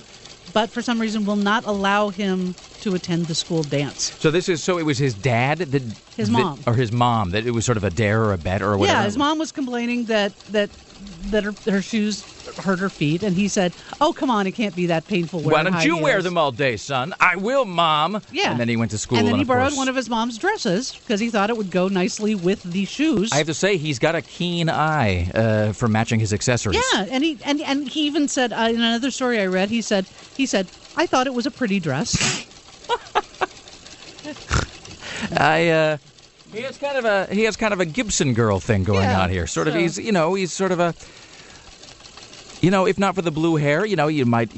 but for some reason will not allow him to attend the school dance. So it was his dad his mom or his mom that it was sort of a dare or a bet or whatever. Yeah, his mom was complaining that her shoes hurt her feet, and he said, "Oh, come on, it can't be that painful." Why don't you wear them all day, son? I will, Mom. Yeah. And then he went to school. And then he borrowed course, one of his mom's dresses because he thought it would go nicely with the shoes. I have to say, he's got a keen eye for matching his accessories. Yeah, and he even said in another story I read, he said, "I thought it was a pretty dress." He has kind of a Gibson girl thing going on here. Sort of, he's sort of a. If not for the blue hair, you might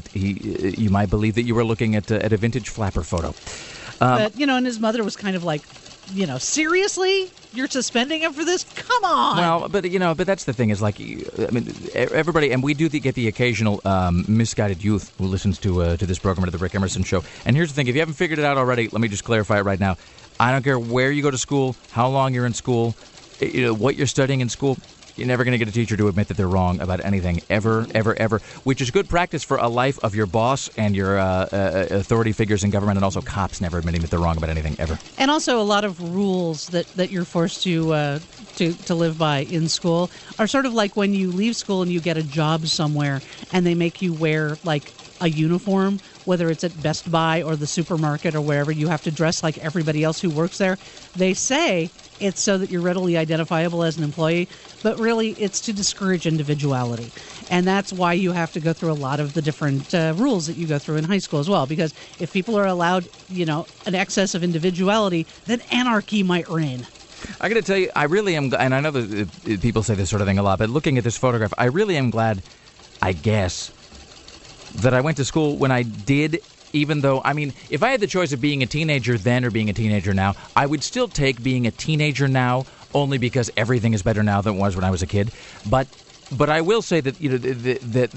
believe that you were looking at a vintage flapper photo. But and his mother was kind of like, seriously, you're suspending him for this? Come on. Well, but that's the thing is like, everybody, and we do get the occasional misguided youth who listens to this program, to the Rick Emerson Show. And here's the thing: if you haven't figured it out already, let me just clarify it right now. I don't care where you go to school, how long you're in school, what you're studying in school. You're never going to get a teacher to admit that they're wrong about anything, ever, ever, ever, which is good practice for a life of your boss and your authority figures in government, and also cops never admitting that they're wrong about anything, ever. And also a lot of rules that you're forced to live by in school are sort of like when you leave school and you get a job somewhere and they make you wear, like, a uniform, whether it's at Best Buy or the supermarket or wherever. You have to dress like everybody else who works there. They say it's so that you're readily identifiable as an employee, but really it's to discourage individuality. And that's why you have to go through a lot of the different rules that you go through in high school as well, because if people are allowed, an excess of individuality, then anarchy might reign. I got to tell you, I really am, and I know that people say this sort of thing a lot, but looking at this photograph, I really am glad, I guess, that I went to school when I did, even though, if I had the choice of being a teenager then or being a teenager now, I would still take being a teenager now, only because everything is better now than it was when I was a kid. But I will say that that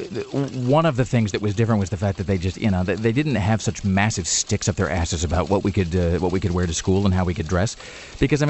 one of the things that was different was the fact that they just they didn't have such massive sticks up their asses about what we could wear to school and how we could dress, because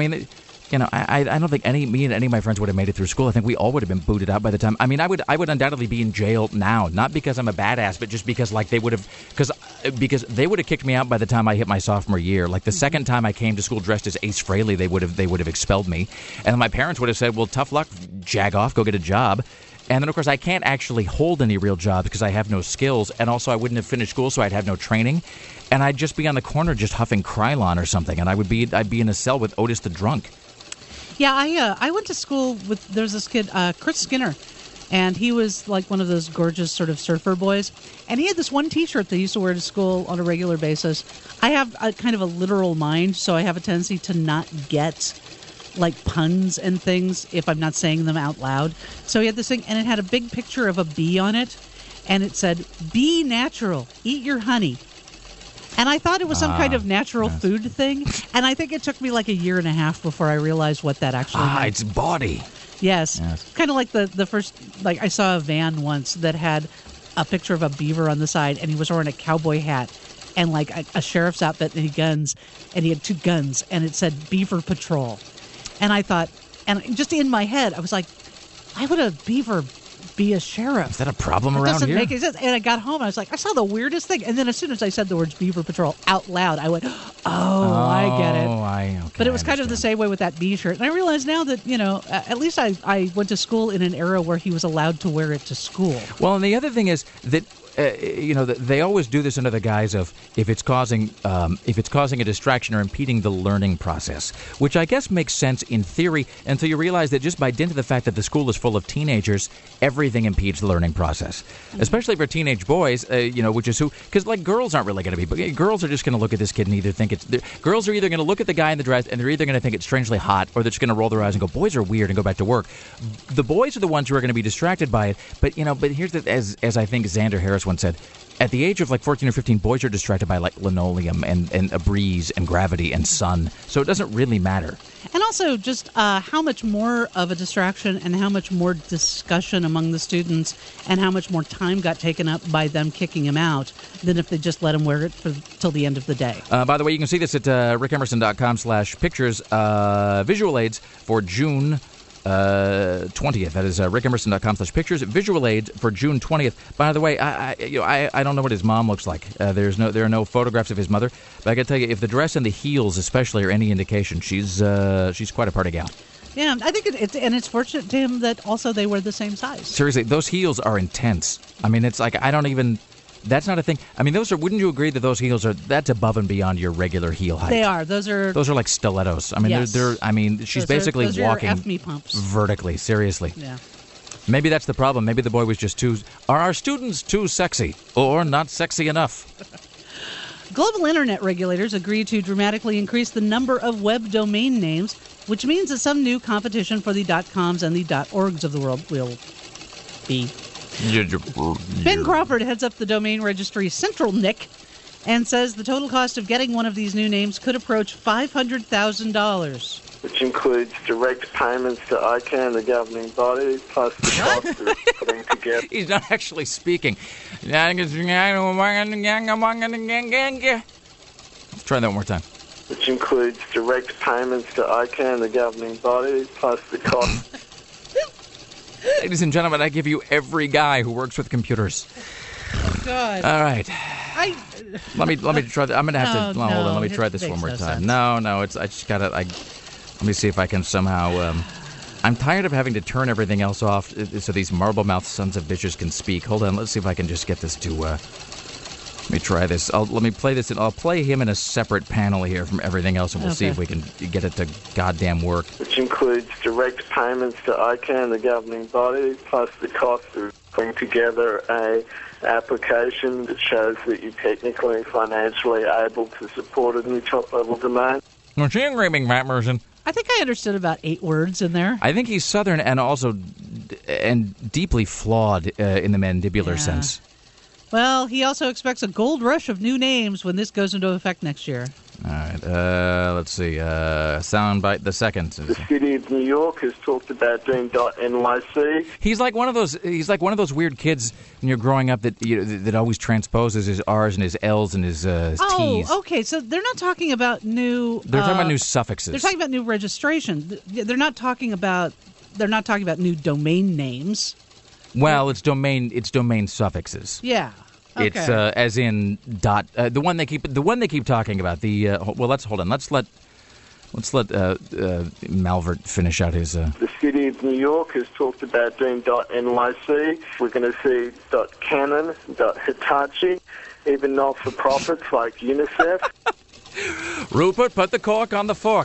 I don't think me and any of my friends would have made it through school. I think we all would have been booted out by the time. I would undoubtedly be in jail now, not because I'm a badass, but just because they would have, because they would have kicked me out by the time I hit my sophomore year. Like the second time I came to school dressed as Ace Frehley, they would have expelled me, and my parents would have said, "Well, tough luck, jag off, go get a job." And then, of course, I can't actually hold any real jobs because I have no skills, and also I wouldn't have finished school, so I'd have no training, and I'd just be on the corner just huffing Krylon or something, and I'd be in a cell with Otis the drunk. Yeah, I went to school with, there's this kid, Chris Skinner, and he was like one of those gorgeous sort of surfer boys, and he had this one T-shirt that he used to wear to school on a regular basis. I have a kind of a literal mind, so I have a tendency to not get like puns and things if I'm not saying them out loud. So he had this thing, and it had a big picture of a bee on it, and it said, "Be natural, eat your honey." And I thought it was some kind of natural food thing. And I think it took me like a year and a half before I realized what that actually meant. It's body. Yes. Kind of like the first, like I saw a van once that had a picture of a beaver on the side, and he was wearing a cowboy hat and like a sheriff's outfit and he had two guns, and it said Beaver Patrol. And I thought, and just in my head, I was like, why would a beaver be a sheriff? Is that a problem around here? It doesn't make any sense. And I got home and I was like, I saw the weirdest thing. And then as soon as I said the words Beaver Patrol out loud, I went, I get it. Okay, but it was kind of the same way with that bee shirt. And I realize now that, at least I went to school in an era where he was allowed to wear it to school. Well, and the other thing is that they always do this under the guise of if it's causing a distraction or impeding the learning process, which I guess makes sense in theory until you realize that just by dint of the fact that the school is full of teenagers, everything impedes the learning process, especially for teenage boys, which is because like girls aren't really going to be, girls are just going to look at this kid and either think girls are either going to look at the guy in the dress and they're either going to think it's strangely hot, or they're just going to roll their eyes and go, boys are weird, and go back to work. The boys are the ones who are going to be distracted by it, but here's as I think Xander Harris once said, at the age of like 14 or 15, boys are distracted by like linoleum and a breeze and gravity and sun. So it doesn't really matter. And also just how much more of a distraction and how much more discussion among the students and how much more time got taken up by them kicking him out than if they just let him wear it till the end of the day. By the way, you can see this at rickemerson.com/pictures. Visual aids for June 20th. That is rickemerson.com/pictures. Visual aid for June 20th. By the way, I don't know what his mom looks like. There are no photographs of his mother. But I got to tell you, if the dress and the heels especially are any indication, she's quite a party gal. Yeah, I think it's fortunate to him that also they were the same size. Seriously, those heels are intense. I mean, it's like that's not a thing. I mean, wouldn't you agree that those heels that's above and beyond your regular heel height? They are. Those are like stilettos. I mean, yes. She's basically walking pumps. Vertically, seriously. Yeah. Maybe that's the problem. Maybe the boy was just are our students too sexy or not sexy enough? Global internet regulators agreed to dramatically increase the number of web domain names, which means that some new competition for the .coms and the .orgs of the world will be. Ben Crawford heads up the domain registry CentralNick and says the total cost of getting one of these new names could approach $500,000. Which includes direct payments to ICANN, the governing body, plus the cost of putting together. He's not actually speaking. Let's try that one more time. Which includes direct payments to ICANN, the governing body, plus the cost. Ladies and gentlemen, I give you every guy who works with computers. Oh, God. All right. Let me try that. I'm going to have to hold on. Let me try this one more time. No, I just got to. Let me see if I can somehow. I'm tired of having to turn everything else off so these marble-mouthed sons of bitches can speak. Hold on. Let's see if I can just get this to. Let me try this. Let me play this. I'll play him in a separate panel here from everything else, and we'll see if we can get it to goddamn work. Which includes direct payments to ICANN, the governing body, plus the cost of putting together a application that shows that you're technically and financially able to support a new top-level domain. What's he engraving, Matt Merson? I think I understood about 8 words in there. I think he's Southern and also deeply flawed in the mandibular sense. Well, he also expects a gold rush of new names when this goes into effect next year. All right. Let's see. Soundbite the second. The city of New York has talked about doing .nyc. He's like one of those weird kids when you're growing up that always transposes his R's and his L's and his T's. Oh, okay. So they're not talking about new. They're talking about new suffixes. They're talking about new registration. They're not talking about new domain names. Well, it's domain suffixes. Yeah. Okay. It's as in dot. The one they keep talking about. Let's hold on. Let's let Malvert finish out his. The city of New York has talked about doing .nyc. We're going to see .canon, .hitachi, even not-for-profits like UNICEF. Rupert, put the cork on the fork.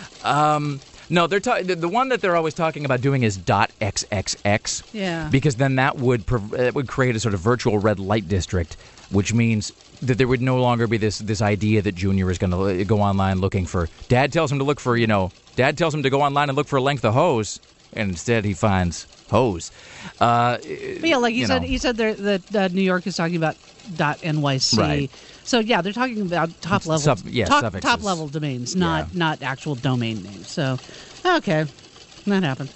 No, the one that they're always talking about doing is .xxx. Yeah. Because then that would create a sort of virtual red light district, which means that there would no longer be this idea that Junior is going to go online looking for. Dad tells him to look for Dad tells him to go online and look for a length of hose, and instead he finds hose. But yeah, like he said that New York is talking about .nyc. Right. So yeah, they're talking about top level domains, not actual domain names. So, okay, that happened.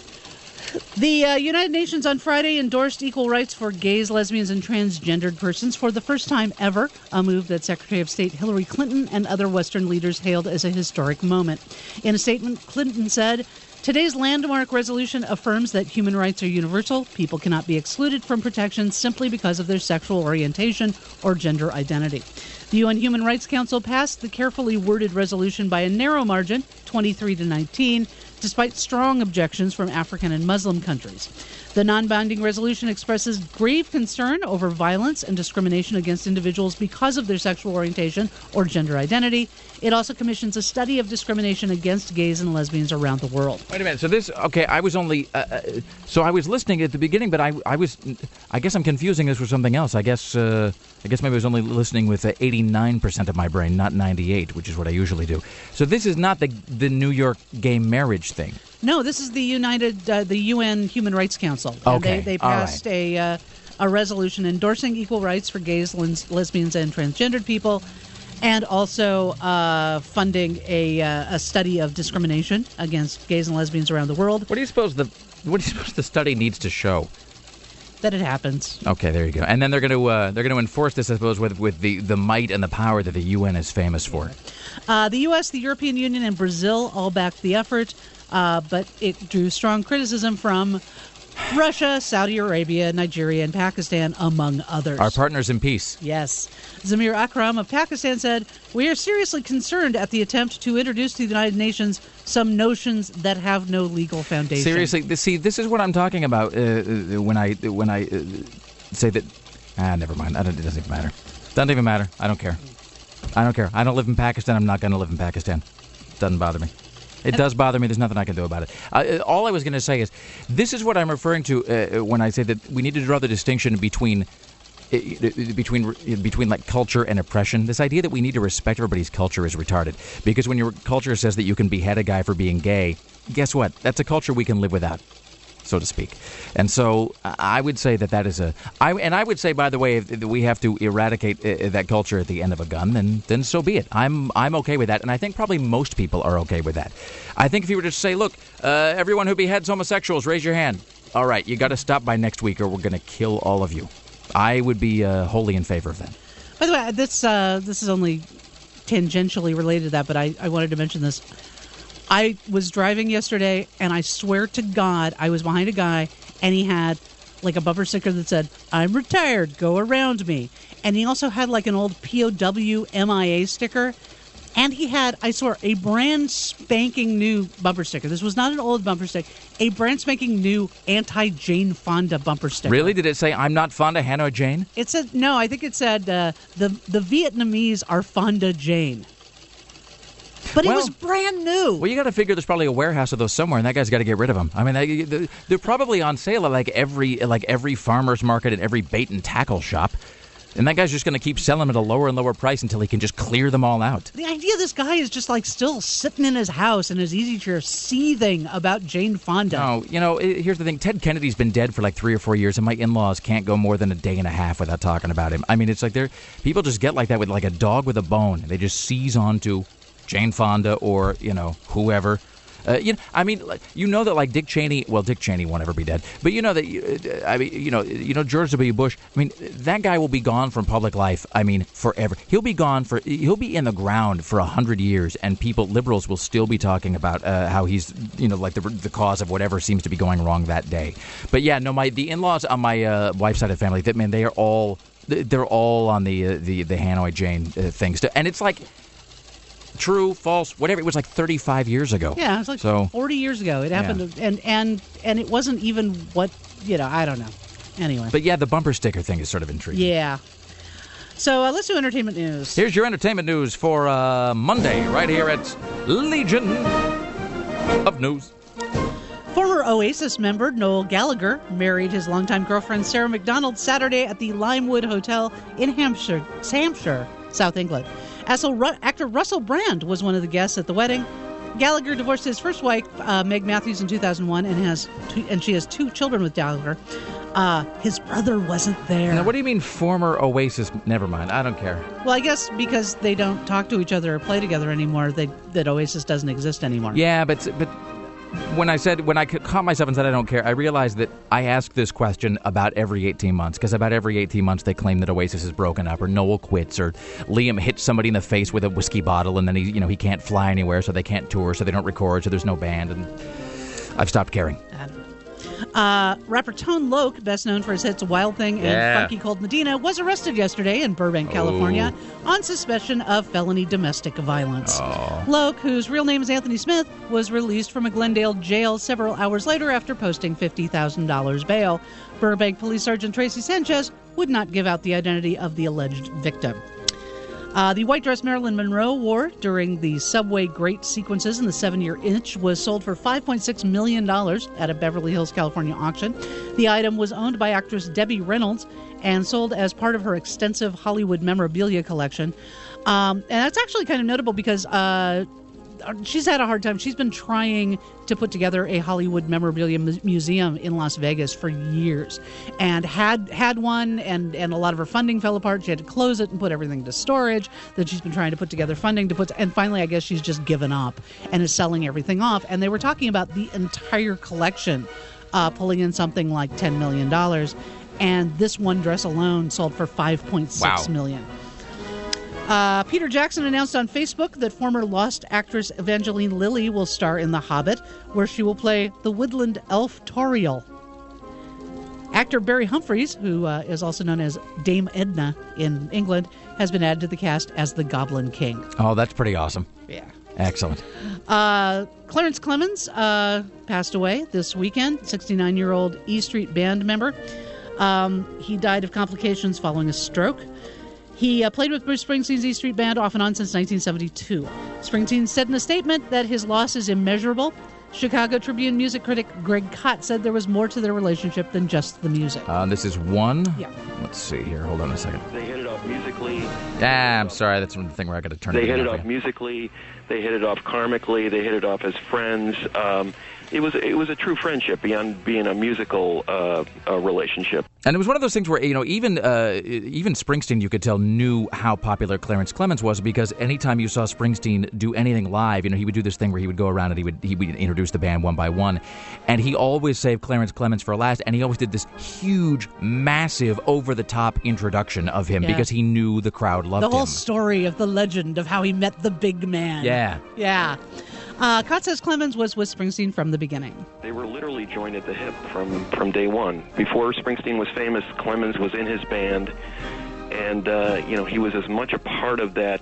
The United Nations on Friday endorsed equal rights for gays, lesbians, and transgendered persons for the first time ever, a move that Secretary of State Hillary Clinton and other Western leaders hailed as a historic moment. In a statement, Clinton said, "Today's landmark resolution affirms that human rights are universal. People cannot be excluded from protection simply because of their sexual orientation or gender identity." The UN Human Rights Council passed the carefully worded resolution by a narrow margin, 23-19, despite strong objections from African and Muslim countries. The non-binding resolution expresses grave concern over violence and discrimination against individuals because of their sexual orientation or gender identity. It also commissions a study of discrimination against gays and lesbians around the world. Wait a minute. So I was only, I was listening at the beginning, but I guess I'm confusing this with something else. I guess maybe I was only listening with 89% of my brain, not 98, which is what I usually do. So this is not the New York gay marriage thing. No, this is the UN Human Rights Council. Okay. They passed a resolution endorsing equal rights for gays, lesbians, and transgendered people, and also funding a study of discrimination against gays and lesbians around the world. What do you suppose the study needs to show? that it happens. Okay, there you go. And then they're going to enforce this, I suppose, with the might and the power that the UN is famous for. The U.S., the European Union, and Brazil all backed the effort, but it drew strong criticism from Russia, Saudi Arabia, Nigeria, and Pakistan, among others. Our partners in peace. Yes. Zamir Akram of Pakistan said, "We are seriously concerned at the attempt to introduce to the United Nations some notions that have no legal foundation." Seriously, this is what I'm talking about when I say that. Never mind. It doesn't even matter. Doesn't even matter. I don't care. I don't live in Pakistan. I'm not going to live in Pakistan. Doesn't bother me. It does bother me. There's nothing I can do about it. All I was going to say is, this is what I'm referring to when I say that we need to draw the distinction between like culture and oppression. This idea that we need to respect everybody's culture is retarded. Because when your culture says that you can behead a guy for being gay, guess what? That's a culture we can live without, so to speak. And so I would say that is I would say, by the way, if we have to eradicate that culture at the end of a gun, then so be it. I'm okay with that, and I think probably most people are okay with that. I think if you were to say, look, everyone who beheads homosexuals, raise your hand. All right, you got to stop by next week, or we're going to kill all of you. I would be wholly in favor of that. By the way, this is only tangentially related to that, but I wanted to mention this. I was driving yesterday, and I swear to God, I was behind a guy, and he had like a bumper sticker that said, "I'm retired, go around me." And he also had like an old POW MIA sticker. And he had, I swear, a brand spanking new bumper sticker. This was not an old bumper sticker. A brand spanking new anti-Jane Fonda bumper sticker. Really? Did it say, "I'm not Fonda, Hanoi Jane"? It said, no, I think it said, the Vietnamese are Fonda Jane. But it was brand new. Well, you got to figure there's probably a warehouse of those somewhere, and that guy's got to get rid of them. I mean, they're probably on sale at like every farmer's market and every bait and tackle shop. And that guy's just going to keep selling them at a lower and lower price until he can just clear them all out. The idea this guy is just like still sitting in his house in his easy chair seething about Jane Fonda. No, here's the thing. Ted Kennedy's been dead for like 3 or 4 years, and my in-laws can't go more than a day and a half without talking about him. I mean, it's like people just get like that with like a dog with a bone. They just seize onto Jane Fonda or, whoever. That like Dick Cheney won't ever be dead, but you know that, George W. Bush, I mean, that guy will be gone from public life, forever. He'll be in the ground for 100 years, and liberals will still be talking about how he's, like the cause of whatever seems to be going wrong that day. But yeah, no, the in-laws on my wife's side of the family, they're all on the Hanoi Jane things, and it's like, true, false, whatever. It was like 35 years ago. Yeah, it was like 40 years ago. It happened, and it wasn't even what, I don't know. Anyway. But yeah, the bumper sticker thing is sort of intriguing. Yeah. So let's do entertainment news. Here's your entertainment news for Monday, right here at Legion of News. Former Oasis member Noel Gallagher married his longtime girlfriend Sarah McDonald Saturday at the Limewood Hotel in Hampshire, South England. Actor Russell Brand was one of the guests at the wedding. Gallagher divorced his first wife, Meg Matthews, in 2001, and she has 2 children with Gallagher. His brother wasn't there. Now, what do you mean former Oasis? Never mind. I don't care. Well, I guess because they don't talk to each other or play together anymore, that Oasis doesn't exist anymore. Yeah, but when I caught myself and said I don't care, I realized that I ask this question about every 18 months, because about every 18 months they claim that Oasis is broken up, or Noel quits, or Liam hits somebody in the face with a whiskey bottle, and then he can't fly anywhere, so they can't tour, so they don't record, so there's no band, and I've stopped caring. I don't know. Rapper Tone Loc, best known for his hits Wild Thing and Funky Cold Medina, was arrested yesterday in Burbank, California, on suspicion of felony domestic violence. Loc, whose real name is Anthony Smith, was released from a Glendale jail several hours later after posting $50,000 bail. Burbank Police Sergeant Tracy Sanchez would not give out the identity of the alleged victim. The white dress Marilyn Monroe wore during the Subway Great sequences in the 7-year itch was sold for $5.6 million at a Beverly Hills, California auction. The item was owned by actress Debbie Reynolds and sold as part of her extensive Hollywood memorabilia collection. And that's actually kind of notable because she's had a hard time. She's been trying to put together a Hollywood memorabilia museum in Las Vegas for years, and had one, and a lot of her funding fell apart. She had to close it and put everything to storage. Then she's been trying to put together funding and finally I guess she's just given up and is selling everything off. And they were talking about the entire collection pulling in something like $10 million. and this one dress alone sold for $5.6 million. Peter Jackson announced on Facebook that former Lost actress Evangeline Lilly will star in The Hobbit, where she will play the woodland elf Tauriel. Actor Barry Humphries, who is also known as Dame Edna in England, has been added to the cast as the Goblin King. Oh, that's pretty awesome. Yeah. Excellent. Clarence Clemens passed away this weekend, 69-year-old E Street Band member. He died of complications following a stroke. He played with Bruce Springsteen's E Street Band off and on since 1972. Springsteen said in a statement that his loss is immeasurable. Chicago Tribune music critic Greg Kot said there was more to their relationship than just the music. This is one. Yeah. Let's see here. Hold on a second. They hit it off musically. I'm sorry. That's one thing where I got to turn it They hit it off off musically. They hit it off karmically. They hit it off as friends. It was a true friendship beyond being a musical relationship. And it was one of those things where, even Springsteen, you could tell, knew how popular Clarence Clemens was, because anytime you saw Springsteen do anything live, he would do this thing where he would go around and he would introduce the band one by one, and he always saved Clarence Clemens for last, and he always did this huge, massive, over-the-top introduction of him because he knew the crowd loved him. The whole story of the legend of how he met the big man. Yeah. Yeah. Kot says Clemens was with Springsteen from the beginning. They were literally joined at the hip from day one. Before Springsteen was famous, Clemens was in his band, and he was as much a part of that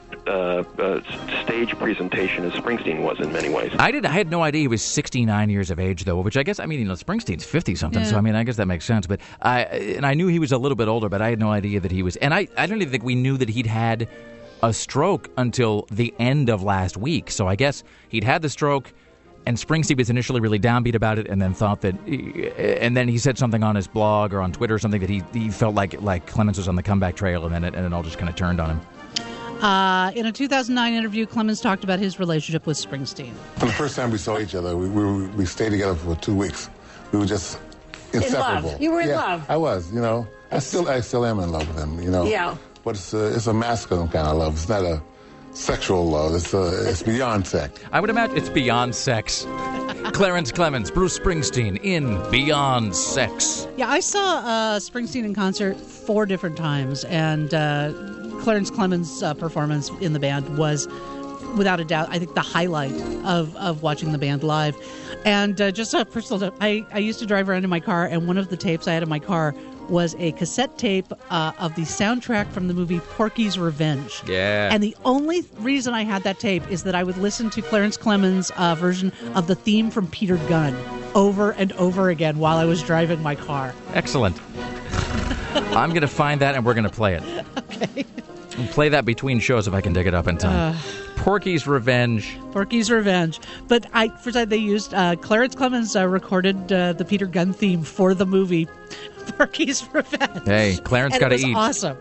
stage presentation as Springsteen was in many ways. I had no idea he was 69 years of age, though, which I guess, Springsteen's 50-something, so I guess that makes sense. But I knew he was a little bit older, but I had no idea that he was, and I don't even think we knew that he'd had a stroke until the end of last week. So I guess he'd had the stroke, and Springsteen was initially really downbeat about it, and then thought that, and then he said something on his blog or on Twitter or something that he felt like Clemens was on the comeback trail, and then it all just kind of turned on him. In a 2009 interview, Clemens talked about his relationship with Springsteen. From the first time we saw each other, we stayed together for 2 weeks. We were just inseparable. In love. You were in love. I was. I still am in love with him. Yeah. But it's a masculine kind of love. It's not a sexual love. It's beyond sex. I would imagine it's beyond sex. Clarence Clemens, Bruce Springsteen in Beyond Sex. Yeah, I saw Springsteen in concert 4 different times, and Clarence Clemens' performance in the band was, without a doubt, I think the highlight of watching the band live. And just a personal note, I used to drive around in my car, and one of the tapes I had in my car was a cassette tape of the soundtrack from the movie Porky's Revenge. Yeah. And the only reason I had that tape is that I would listen to Clarence Clemens' version of the theme from Peter Gunn over and over again while I was driving my car. Excellent. I'm going to find that and we're going to play it. Okay. We'll play that between shows if I can dig it up in time. Porky's Revenge. Porky's Revenge. But they used Clarence Clemens recorded the Peter Gunn theme for the movie Porky's Revenge. Hey, Clarence got to eat. It was awesome.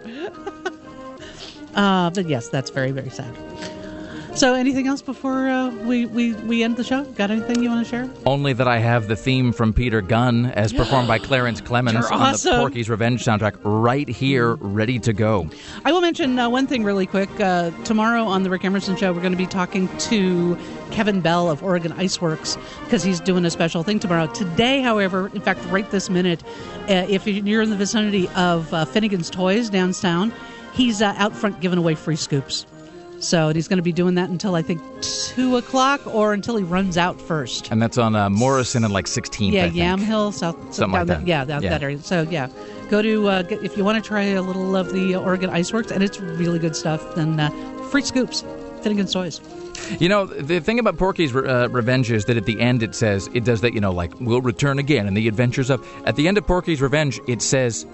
But yes, that's very, very sad. So anything else before we end the show? Got anything you want to share? Only that I have the theme from Peter Gunn as performed by Clarence Clemens on the Porky's Revenge soundtrack right here, ready to go. I will mention one thing really quick. Tomorrow on the Rick Emerson Show, we're going to be talking to Kevin Bell of Oregon Iceworks because he's doing a special thing tomorrow. Today, however, in fact, right this minute, if you're in the vicinity of Finnegan's Toys downtown, he's out front giving away free scoops. So he's going to be doing that until, I think, 2 o'clock or until he runs out first. And that's on Morrison and 16th, Yeah, I think. Yamhill, South. Something like that. Yeah, that area. So, yeah, go to, if you want to try a little of the Oregon Iceworks, and it's really good stuff, then free scoops, Finnegan's Toys. The thing about Porky's Revenge is that at the end it does that, we'll return again and the adventures of... At the end of Porky's Revenge, it says,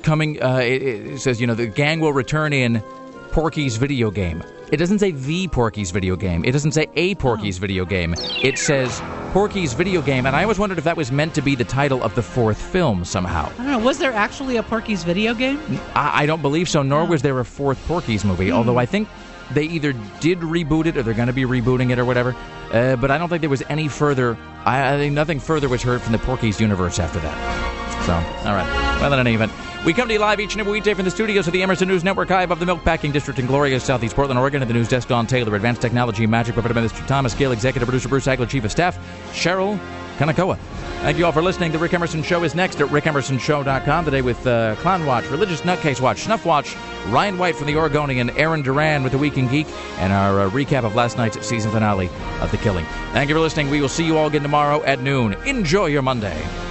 the gang will return in Porky's video game. It doesn't say the Porky's video game. It doesn't say a Porky's video game. It says Porky's video game, and I always wondered if that was meant to be the title of the 4th film somehow. I don't know. Was there actually a Porky's video game? I don't believe so, nor was there a 4th Porky's movie, although I think they either did reboot it or they're going to be rebooting it or whatever. But I don't think there was any further... I think nothing further was heard from the Porky's universe after that. So, all right. Well, in any event, we come to you live each and every weekday from the studios of the Emerson News Network, high above the Milkpacking District in glorious Southeast Portland, Oregon, and the news desk, Don Taylor, Advanced Technology and Magic, provided by Mr. Thomas Gale, Executive Producer Bruce Agler, Chief of Staff, Cheryl Kanakoa. Thank you all for listening. The Rick Emerson Show is next at rickemersonshow.com. Today with Clown Watch, Religious Nutcase Watch, Snuff Watch, Ryan White from The Oregonian, Aaron Duran with The Week in Geek, and our recap of last night's season finale of The Killing. Thank you for listening. We will see you all again tomorrow at noon. Enjoy your Monday.